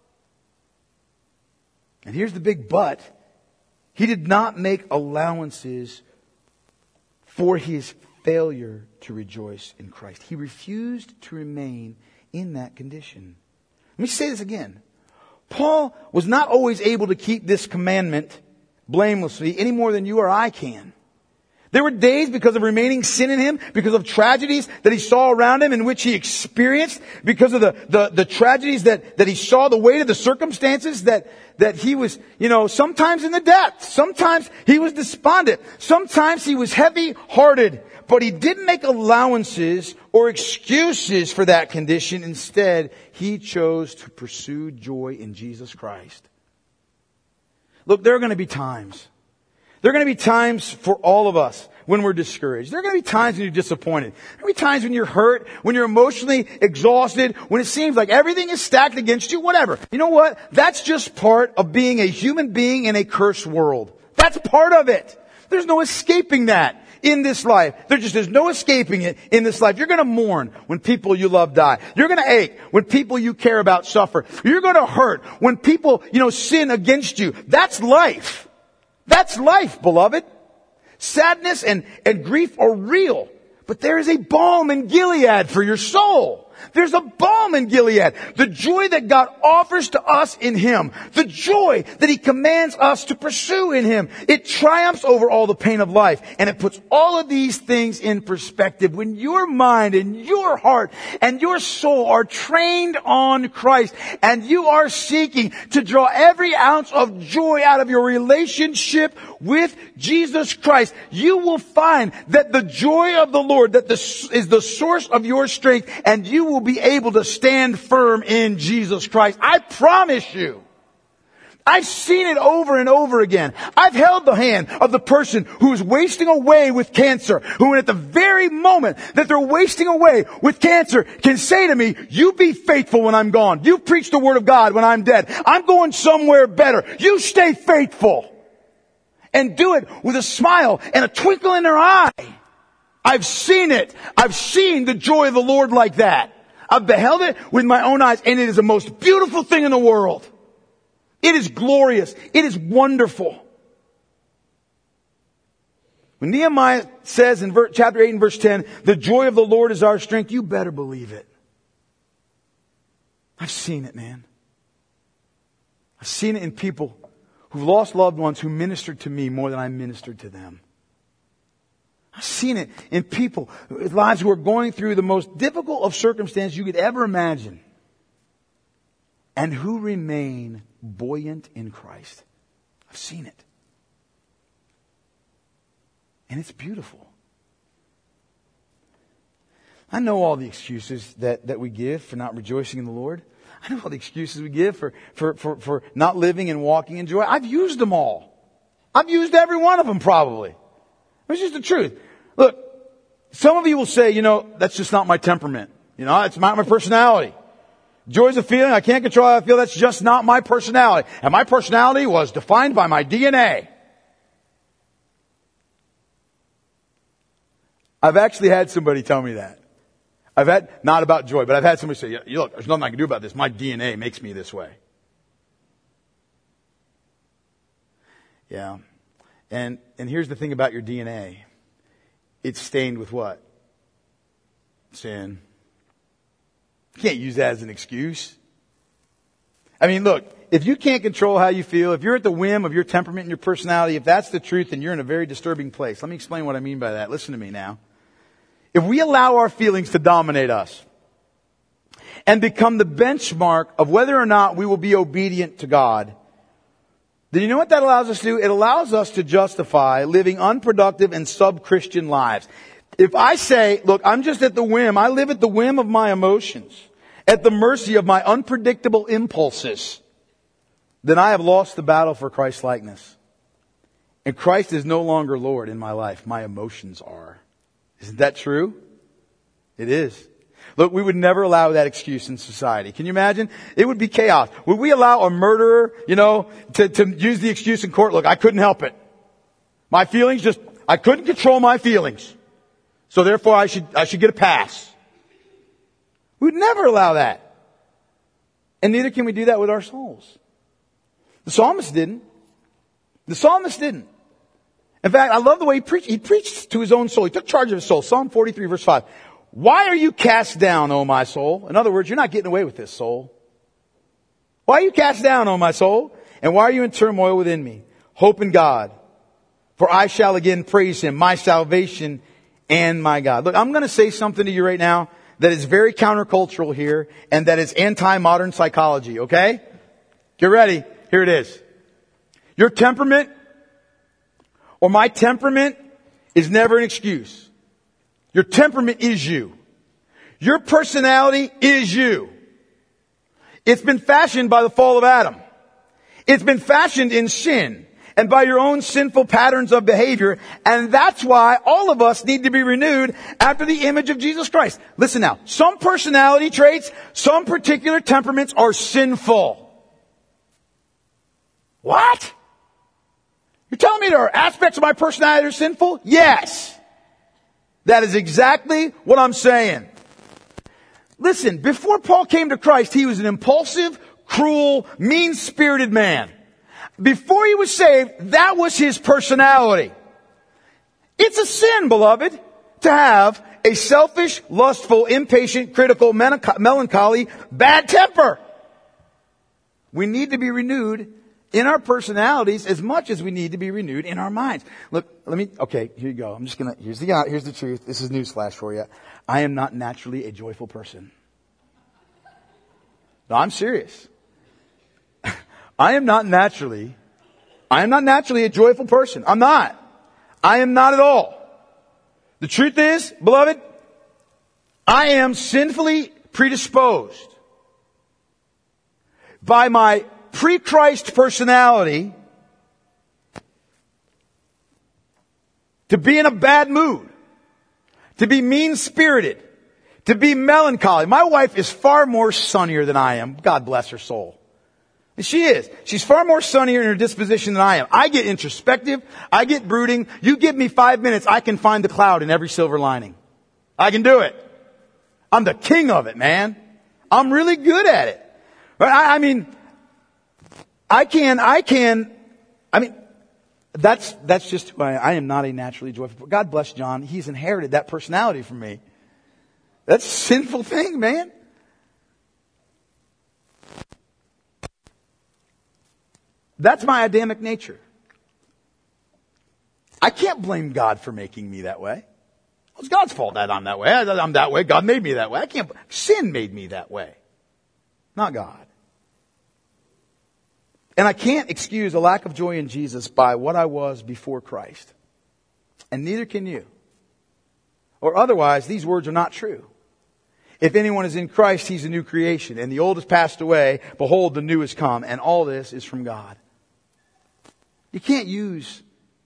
and here's the big but, he did not make allowances for his failure to rejoice in Christ. He refused to remain in that condition. Let me say this again. Paul was not always able to keep this commandment blamelessly any more than you or I can. There were days because of remaining sin in him, because of tragedies that he saw around him in which he experienced, because of the, the, the tragedies that, that he saw, the weight of the circumstances that, that he was, you know, sometimes in the depths, sometimes he was despondent, sometimes he was heavy-hearted, but he didn't make allowances or excuses for that condition. Instead, he chose to pursue joy in Jesus Christ. Look, there are going to be times There are going to be times for all of us when we're discouraged. There are going to be times when you're disappointed. There are going to be times when you're hurt, when you're emotionally exhausted, when it seems like everything is stacked against you, whatever. You know what? That's just part of being a human being in a cursed world. That's part of it. There's no escaping that in this life. There just is no escaping it in this life. You're going to mourn when people you love die. You're going to ache when people you care about suffer. You're going to hurt when people, you know, sin against you. That's life. That's life, beloved. Sadness and, and grief are real. But there is a balm in Gilead for your soul. There's a balm in Gilead. The joy that God offers to us in Him. The joy that He commands us to pursue in Him. It triumphs over all the pain of life. And it puts all of these things in perspective. When your mind and your heart and your soul are trained on Christ and you are seeking to draw every ounce of joy out of your relationship with Jesus Christ, you will find that the joy of the Lord that this is the source of your strength, and you will be able to stand firm in Jesus Christ. I promise you. I've seen it over and over again. I've held the hand of the person who is wasting away with cancer, who at the very moment that they're wasting away with cancer can say to me, you be faithful when I'm gone. You preach the word of God when I'm dead. I'm going somewhere better. You stay faithful. And do it with a smile and a twinkle in their eye. I've seen it. I've seen the joy of the Lord like that. I've beheld it with my own eyes, and it is the most beautiful thing in the world. It is glorious. It is wonderful. When Nehemiah says in chapter eight and verse ten, the joy of the Lord is our strength, you better believe it. I've seen it, man. I've seen it in people who've lost loved ones who ministered to me more than I ministered to them. I've seen it in people, lives who are going through the most difficult of circumstances you could ever imagine, and who remain buoyant in Christ. I've seen it. And it's beautiful. I know all the excuses that, that we give for not rejoicing in the Lord. I know all the excuses we give for, for, for, for not living and walking in joy. I've used them all. I've used every one of them probably. It's just the truth. Look, some of you will say, you know, that's just not my temperament. You know, it's not my personality. Joy's a feeling. I can't control how I feel. That's just not my personality. And my personality was defined by my D N A. I've actually had somebody tell me that. I've had, not about joy, but I've had somebody say, yeah, look, there's nothing I can do about this. My D N A makes me this way. Yeah. And, and here's the thing about your D N A. It's stained with what? Sin. You can't use that as an excuse. I mean, look, if you can't control how you feel, if you're at the whim of your temperament and your personality, if that's the truth, then you're in a very disturbing place. Let me explain what I mean by that. Listen to me now. If we allow our feelings to dominate us and become the benchmark of whether or not we will be obedient to God, then you know what that allows us to do? It allows us to justify living unproductive and sub-Christian lives. If I say, look, I'm just at the whim, I live at the whim of my emotions, at the mercy of my unpredictable impulses, then I have lost the battle for Christ-likeness. And Christ is no longer Lord in my life. My emotions are. Isn't that true? It is. Look, we would never allow that excuse in society. Can you imagine? It would be chaos. Would we allow a murderer, you know, to, to use the excuse in court? Look, I couldn't help it. My feelings just, I couldn't control my feelings. So therefore I should, I should get a pass. We would never allow that. And neither can we do that with our souls. The psalmist didn't. The psalmist didn't. In fact, I love the way he preached. He preached to his own soul. He took charge of his soul. Psalm forty-three verse five. Why are you cast down, O my soul? In other words, you're not getting away with this, soul. Why are you cast down, O my soul? And why are you in turmoil within me? Hope in God. For I shall again praise Him, my salvation and my God. Look, I'm going to say something to you right now that is very countercultural here and that is anti-modern psychology, okay? Get ready. Here it is. Your temperament or my temperament is never an excuse. Your temperament is you. Your personality is you. It's been fashioned by the fall of Adam. It's been fashioned in sin and by your own sinful patterns of behavior. And that's why all of us need to be renewed after the image of Jesus Christ. Listen now, some personality traits, some particular temperaments are sinful. What? You're telling me there are aspects of my personality that are sinful? Yes. That is exactly what I'm saying. Listen, before Paul came to Christ, he was an impulsive, cruel, mean-spirited man. Before he was saved, that was his personality. It's a sin, beloved, to have a selfish, lustful, impatient, critical, melancholy, bad temper. We need to be renewed in our personalities as much as we need to be renewed in our minds. Look, let me, okay, here you go. I'm just gonna, here's the, here's the truth. This is newsflash for you. I am not naturally a joyful person. No, I'm serious. I am not naturally, I am not naturally a joyful person. I'm not. I am not at all. The truth is, beloved, I am sinfully predisposed by my pre-Christ personality to be in a bad mood, to be mean-spirited, to be melancholy. My wife is far more sunnier than I am. God bless her soul. And she is. She's far more sunnier in her disposition than I am. I get introspective. I get brooding. You give me five minutes, I can find the cloud in every silver lining. I can do it. I'm the king of it, man. I'm really good at it. But I, I mean, I can, I can, I mean, that's, that's just who I am. I am not a naturally joyful. God bless John. He's inherited that personality from me. That's a sinful thing, man. That's my Adamic nature. I can't blame God for making me that way. It's God's fault that I'm that way. I'm that way. God made me that way. I can't, sin made me that way. Not God. And I can't excuse a lack of joy in Jesus by what I was before Christ. And neither can you. Or otherwise, these words are not true. If anyone is in Christ, he's a new creation. And the old has passed away. Behold, the new has come. And all this is from God. You can't use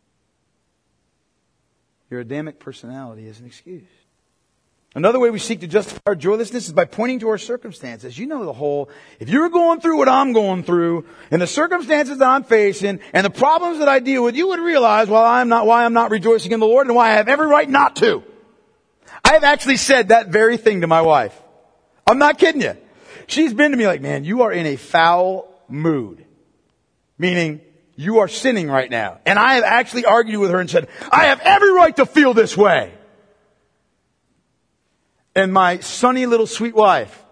your Adamic personality as an excuse. Another way we seek to justify our joylessness is by pointing to our circumstances. You know the whole, if you're going through what I'm going through, and the circumstances that I'm facing, and the problems that I deal with, you would realize well, I'm not, why I'm not rejoicing in the Lord and why I have every right not to. I have actually said that very thing to my wife. I'm not kidding you. She's been to me like, man, you are in a foul mood. Meaning, you are sinning right now. And I have actually argued with her and said, I have every right to feel this way. And my sunny little sweet wife,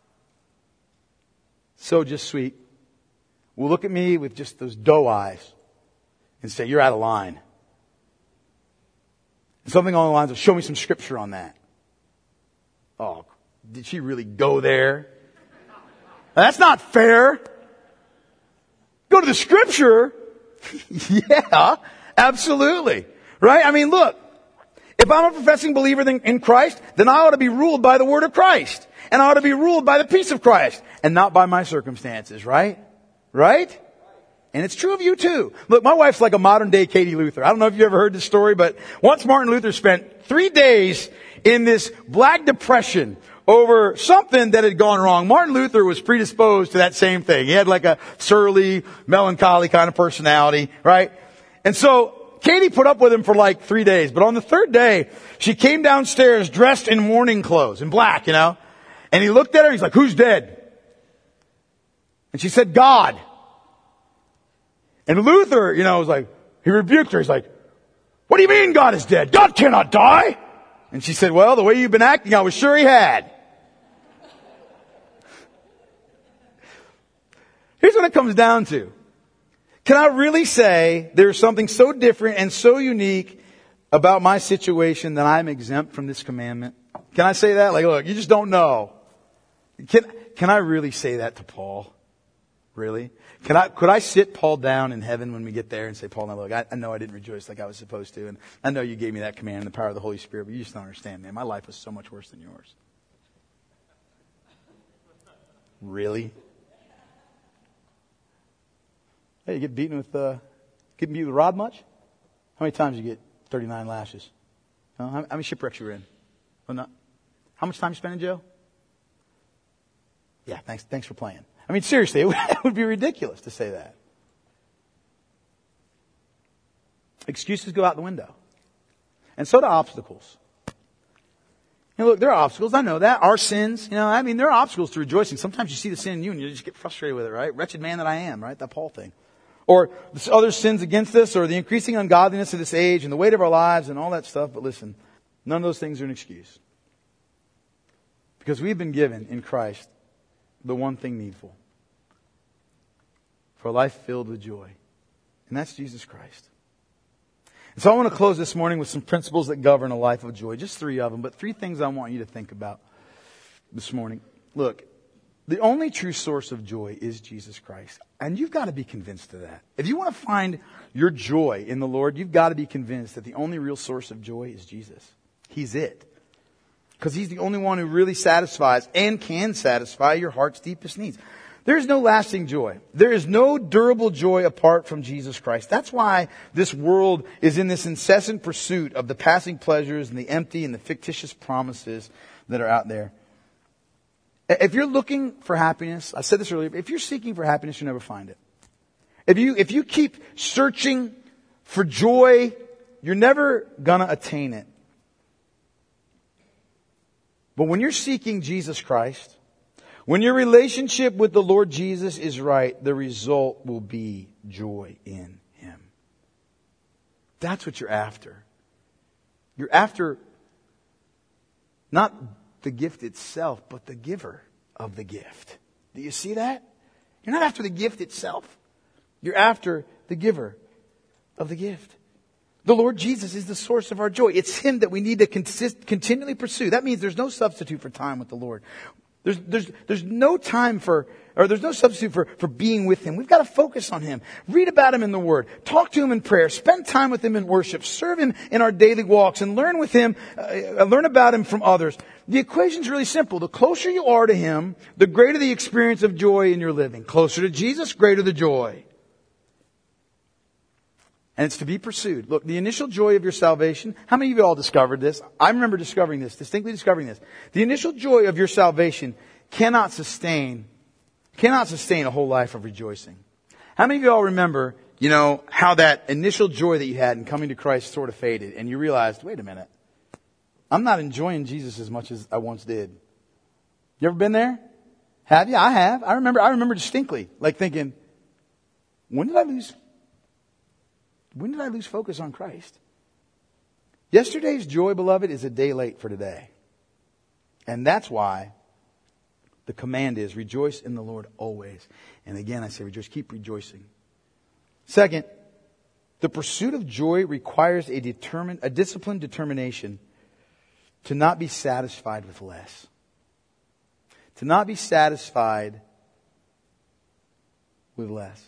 so just sweet, will look at me with just those doe eyes and say, you're out of line. Something along the lines of, show me some scripture on that. Oh, did she really go there? That's not fair. Go to the scripture. Yeah, absolutely. Right? I mean, look. If I'm a professing believer in Christ, then I ought to be ruled by the word of Christ. And I ought to be ruled by the peace of Christ. And not by my circumstances, right? Right? And it's true of you too. Look, my wife's like a modern day Katie Luther. I don't know if you ever heard this story, but once Martin Luther spent three days in this black depression over something that had gone wrong. Martin Luther was predisposed to that same thing. He had like a surly, melancholy kind of personality, right? And so, Katie put up with him for like three days. But on the third day, she came downstairs dressed in mourning clothes, in black, you know. And he looked at her, he's like, who's dead? And she said, God. And Luther, you know, was like, he rebuked her. He's like, what do you mean God is dead? God cannot die. And she said, well, the way you've been acting, I was sure he had. Here's what it comes down to. Can I really say there's something so different and so unique about my situation that I'm exempt from this commandment? Can I say that? Like, look, you just don't know. Can, can I really say that to Paul? Really? Can I, could I sit Paul down in heaven when we get there and say, Paul, now look, I, I know I didn't rejoice like I was supposed to, and I know you gave me that command in the power of the Holy Spirit, but you just don't understand, man. My life was so much worse than yours. Really? Hey, you get beaten with, uh, get beaten with a rod much? How many times you get thirty-nine lashes? No? How, how many shipwrecks you were in? Well, not. How much time you spent in jail? Yeah, thanks, thanks for playing. I mean, seriously, it would, it would be ridiculous to say that. excuses go out the window. And so do obstacles. You know, look, there are obstacles. I know that. Our sins, you know, I mean, there are obstacles to rejoicing. Sometimes you see the sin in you and you just get frustrated with it, right? Wretched man that I am, right? That Paul thing. Or other sins against us, or the increasing ungodliness of this age and the weight of our lives and all that stuff. But listen, none of those things are an excuse. Because we've been given in Christ the one thing needful for a life filled with joy. And that's Jesus Christ. And so I want to close this morning with some principles that govern a life of joy. Just three of them, but three things I want you to think about this morning. Look, the only true source of joy is Jesus Christ. And you've got to be convinced of that. If you want to find your joy in the Lord, you've got to be convinced that the only real source of joy is Jesus. He's it. Because He's the only one who really satisfies and can satisfy your heart's deepest needs. There is no lasting joy. There is no durable joy apart from Jesus Christ. That's why this world is in this incessant pursuit of the passing pleasures and the empty and the fictitious promises that are out there. If you're looking for happiness, I said this earlier, if you're seeking for happiness, you'll never find it. If you, if you keep searching for joy, you're never gonna attain it. But when you're seeking Jesus Christ, when your relationship with the Lord Jesus is right, the result will be joy in Him. That's what you're after. You're after not the gift itself, but the giver of the gift. Do you see that? You're not after the gift itself. You're after the giver of the gift. The Lord Jesus is the source of our joy. It's Him that we need to consist, continually pursue. That means there's no substitute for time with the Lord. There's, there's, there's no time for, or there's no substitute for, for being with Him. We've got to focus on Him. Read about Him in the Word. Talk to Him in prayer. Spend time with Him in worship. Serve Him in our daily walks and learn with Him, uh, learn about Him from others. The equation's really simple. The closer you are to Him, the greater the experience of joy in your living. Closer to Jesus, greater the joy. And it's to be pursued. Look, the initial joy of your salvation, how many of you all discovered this? I remember discovering this, distinctly discovering this. The initial joy of your salvation cannot sustain, cannot sustain a whole life of rejoicing. How many of you all remember, you know, how that initial joy that you had in coming to Christ sort of faded and you realized, wait a minute, I'm not enjoying Jesus as much as I once did. You ever been there? Have you? I have. I remember, I remember distinctly, like thinking, when did I lose When did I lose focus on Christ? Yesterday's joy, beloved, is a day late for today. And that's why the command is rejoice in the Lord always. And again, I say rejoice, keep rejoicing. Second, the pursuit of joy requires a determined, a disciplined determination to not be satisfied with less. To not be satisfied with less.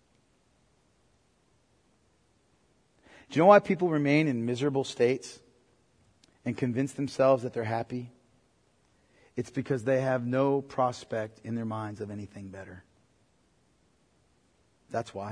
Do you know why people remain in miserable states and convince themselves that they're happy? It's because they have no prospect in their minds of anything better. That's why.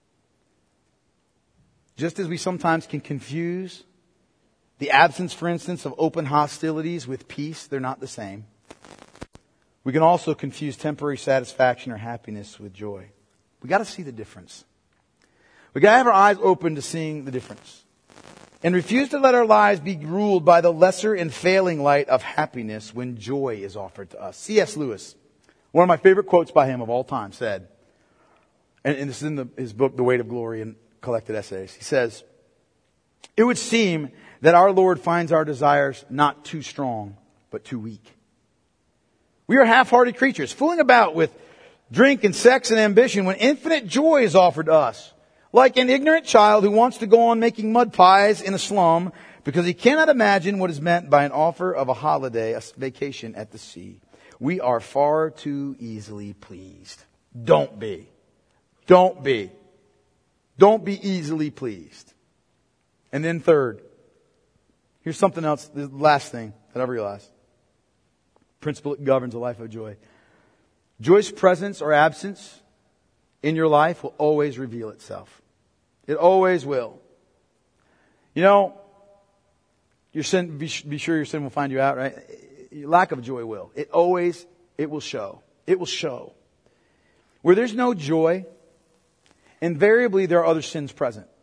Just as we sometimes can confuse the absence, for instance, of open hostilities with peace, they're not the same. We can also confuse temporary satisfaction or happiness with joy. We got to see the difference. We got to have our eyes open to seeing the difference. And refuse to let our lives be ruled by the lesser and failing light of happiness when joy is offered to us. C S Lewis, one of my favorite quotes by him of all time, said, and, and this is in the, his book, The Weight of Glory and Collected Essays. He says, it would seem that our Lord finds our desires not too strong, but too weak. We are half-hearted creatures, fooling about with drink and sex and ambition when infinite joy is offered to us. Like an ignorant child who wants to go on making mud pies in a slum because he cannot imagine what is meant by an offer of a holiday, a vacation at the sea. We are far too easily pleased. Don't be. Don't be. Don't be easily pleased. And then third, here's something else, the last thing that I've realized. Principle that governs a life of joy. Joy's presence or absence in your life will always reveal itself. It always will. You know, your sin, be, be sure your sin will find you out, right? Your lack of joy will. It always, it will show. It will show. Where there's no joy, invariably there are other sins present.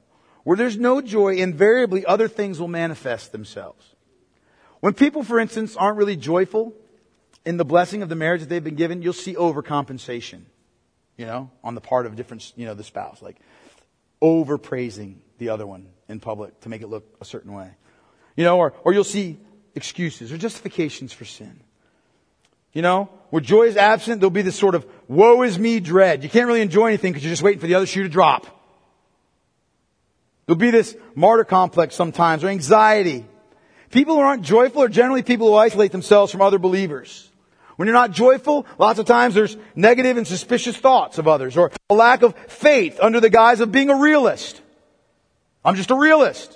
Where there's no joy, invariably other things will manifest themselves. When people, for instance, aren't really joyful in the blessing of the marriage that they've been given, you'll see overcompensation, you know, on the part of different, you know, the spouse. Like overpraising the other one in public to make it look a certain way. You know, or, or you'll see excuses or justifications for sin. You know, where joy is absent, there'll be this sort of woe is me dread. You can't really enjoy anything because you're just waiting for the other shoe to drop. There'll be this martyr complex sometimes, or anxiety. People who aren't joyful are generally people who isolate themselves from other believers. When you're not joyful, lots of times there's negative and suspicious thoughts of others, or a lack of faith under the guise of being a realist. I'm just a realist.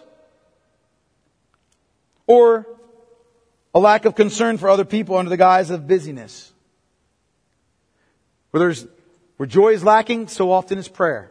Or a lack of concern for other people under the guise of busyness. Where there's, where joy is lacking, so often is prayer.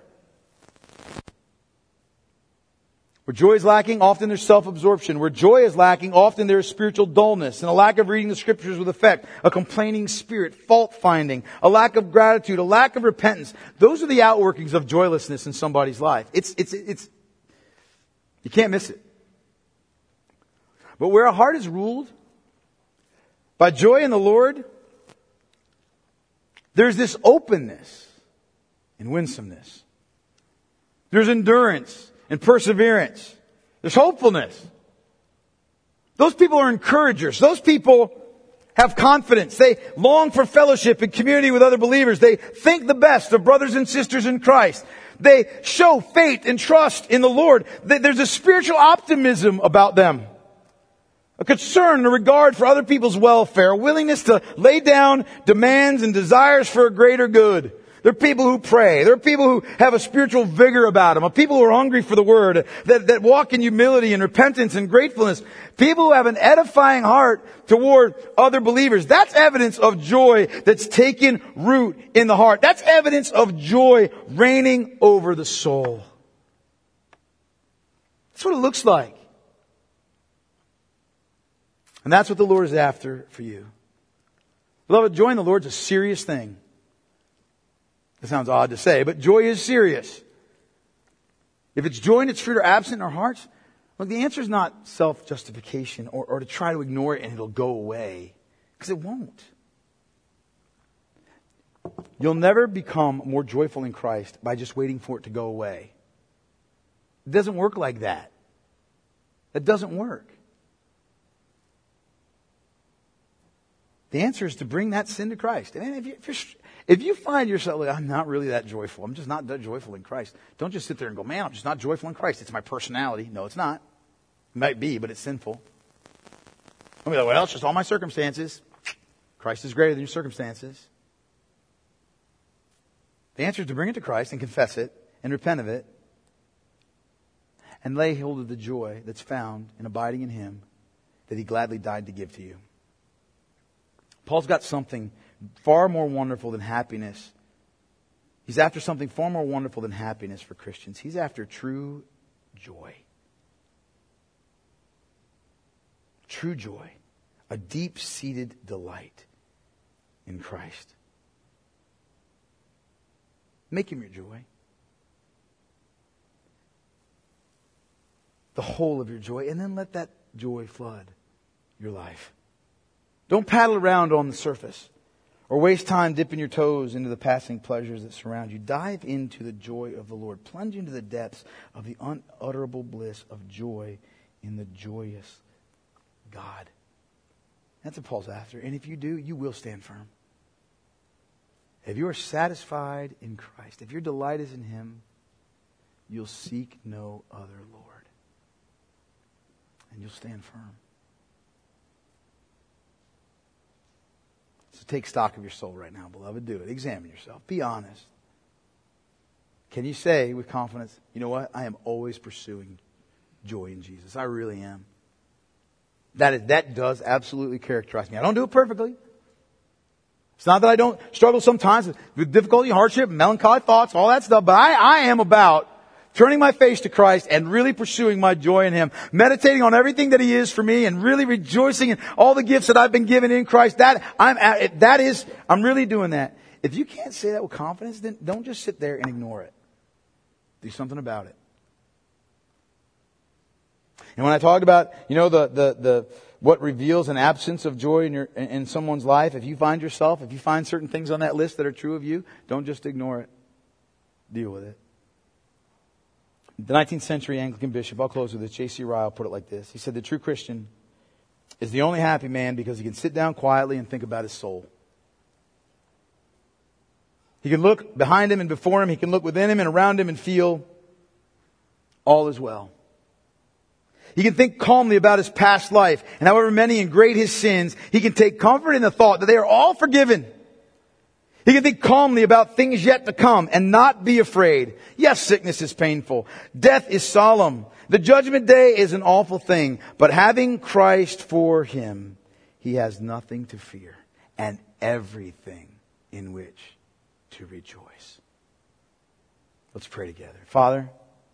Where joy is lacking, often there's self-absorption. Where joy is lacking, often there is spiritual dullness and a lack of reading the scriptures with effect, a complaining spirit, fault-finding, a lack of gratitude, a lack of repentance. Those are the outworkings of joylessness in somebody's life. It's, it's, it's, you can't miss it. But where a heart is ruled by joy in the Lord, there's this openness and winsomeness. There's endurance and perseverance. There's hopefulness. Those people are encouragers. Those people have confidence. They long for fellowship and community with other believers. They think the best of brothers and sisters in Christ. They show faith and trust in the Lord. There's a spiritual optimism about them. A concern and a regard for other people's welfare. A willingness to lay down demands and desires for a greater good. There are people who pray. There are people who have a spiritual vigor about them. People who are hungry for the Word. That, that walk in humility and repentance and gratefulness. People who have an edifying heart toward other believers. That's evidence of joy that's taken root in the heart. That's evidence of joy reigning over the soul. That's what it looks like. And that's what the Lord is after for you. Beloved, joy in the Lord is a serious thing. It sounds odd to say, but joy is serious. If it's joy and its fruit are absent in our hearts, look, the answer is not self-justification or, or to try to ignore it and it'll go away. Because it won't. You'll never become more joyful in Christ by just waiting for it to go away. It doesn't work like that. That doesn't work. The answer is to bring that sin to Christ. And if you, if, you're, if you find yourself, like, I'm not really that joyful. I'm just not that joyful in Christ. Don't just sit there and go, man, I'm just not joyful in Christ. It's my personality. No, it's not. It might be, but it's sinful. I'll be like, well, it's just all my circumstances. Christ is greater than your circumstances. The answer is to bring it to Christ and confess it and repent of it and lay hold of the joy that's found in abiding in Him that He gladly died to give to you. Paul's got something far more wonderful than happiness. He's after something far more wonderful than happiness for Christians. He's after true joy. True joy. A deep-seated delight in Christ. Make Him your joy. The whole of your joy. And then let that joy flood your life. Don't paddle around on the surface or waste time dipping your toes into the passing pleasures that surround you. Dive into the joy of the Lord. Plunge into the depths of the unutterable bliss of joy in the joyous God. That's what Paul's after. And if you do, you will stand firm. If you are satisfied in Christ, if your delight is in Him, you'll seek no other Lord. And you'll stand firm. So take stock of your soul right now, beloved. Do it. Examine yourself. Be honest. Can you say with confidence, you know what? I am always pursuing joy in Jesus. I really am. That is, that does absolutely characterize me. I don't do it perfectly. It's not that I don't struggle sometimes with difficulty, hardship, melancholy thoughts, all that stuff, but I, I am about turning my face to Christ and really pursuing my joy in Him. Meditating on everything that He is for me and really rejoicing in all the gifts that I've been given in Christ. That, I'm, that is, I'm really doing that. If you can't say that with confidence, then don't just sit there and ignore it. Do something about it. And when I talk about, you know, the, the, the, what reveals an absence of joy in your, in someone's life, if you find yourself, if you find certain things on that list that are true of you, don't just ignore it. Deal with it. The nineteenth century Anglican bishop, I'll close with this, J C Ryle put it like this. He said, the true Christian is the only happy man because he can sit down quietly and think about his soul. He can look behind him and before him. He can look within him and around him and feel all is well. He can think calmly about his past life, and however many and great his sins, he can take comfort in the thought that they are all forgiven. He can think calmly about things yet to come and not be afraid. Yes, sickness is painful. Death is solemn. The judgment day is an awful thing. But having Christ for him, he has nothing to fear and everything in which to rejoice. Let's pray together. Father,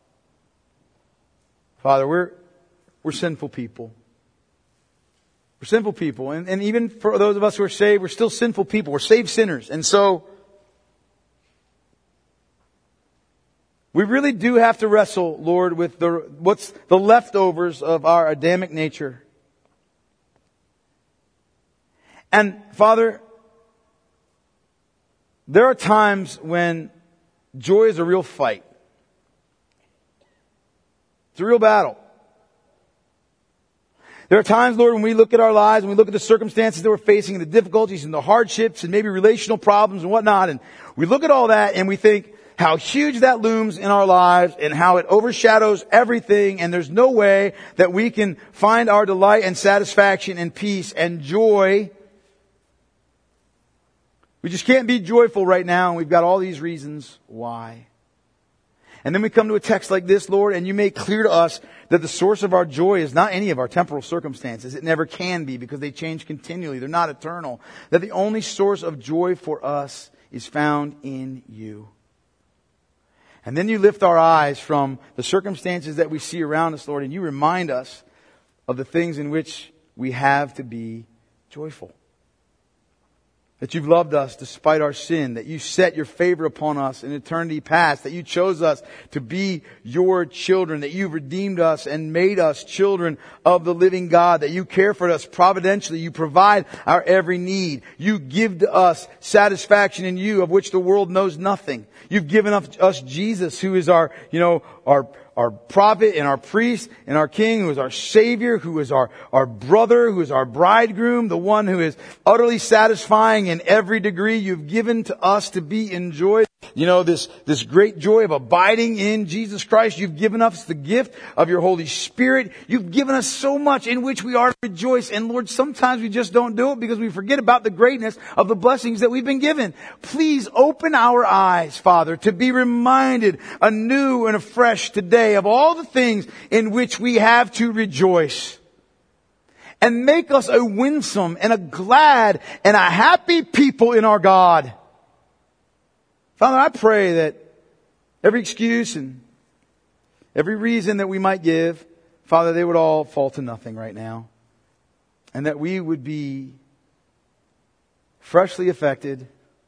Father, we're we're sinful people. We're sinful people. And, and even for those of us who are saved, we're still sinful people. We're saved sinners. And so, we really do have to wrestle, Lord, with the what's the leftovers of our Adamic nature. And Father, there are times when joy is a real fight. It's a real battle. There are times, Lord, when we look at our lives and we look at the circumstances that we're facing and the difficulties and the hardships and maybe relational problems and whatnot, and we look at all that and we think how huge that looms in our lives and how it overshadows everything, and there's no way that we can find our delight and satisfaction and peace and joy. We just can't be joyful right now, and we've got all these reasons why. And then we come to a text like this, Lord, and you make clear to us that the source of our joy is not any of our temporal circumstances. It never can be because they change continually. They're not eternal. That the only source of joy for us is found in you. And then you lift our eyes from the circumstances that we see around us, Lord, and you remind us of the things in which we have to be joyful. That you've loved us despite our sin, that you set your favor upon us in eternity past, that you chose us to be your children, that you've redeemed us and made us children of the living God, that you care for us providentially, you provide our every need, you give to us satisfaction in you of which the world knows nothing. You've given us Jesus, who is our, you know, our our prophet and our priest and our king, who is our savior, who is our, our brother, who is our bridegroom, the one who is utterly satisfying in every degree. You've given to us to be enjoyed. You know, this, this great joy of abiding in Jesus Christ. You've given us the gift of your Holy Spirit. You've given us so much in which we are to rejoice. And Lord, sometimes we just don't do it because we forget about the greatness of the blessings that we've been given. Please open our eyes, Father, to be reminded anew and afresh today of all the things in which we have to rejoice. And make us a winsome and a glad and a happy people in our God. Father, I pray that every excuse and every reason that we might give, Father, they would all fall to nothing right now. And that we would be freshly affected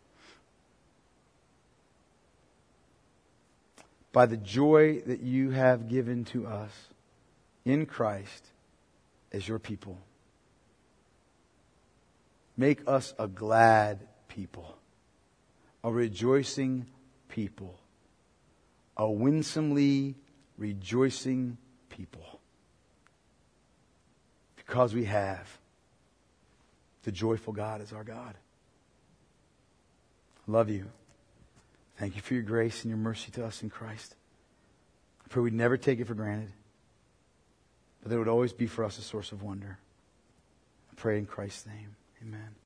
by the joy that you have given to us in Christ as your people. Make us a glad people. A rejoicing people. A winsomely rejoicing people. Because we have the joyful God as our God. I love you. Thank you for your grace and your mercy to us in Christ. I pray we'd never take it for granted, but that it would always be for us a source of wonder. I pray in Christ's name. Amen.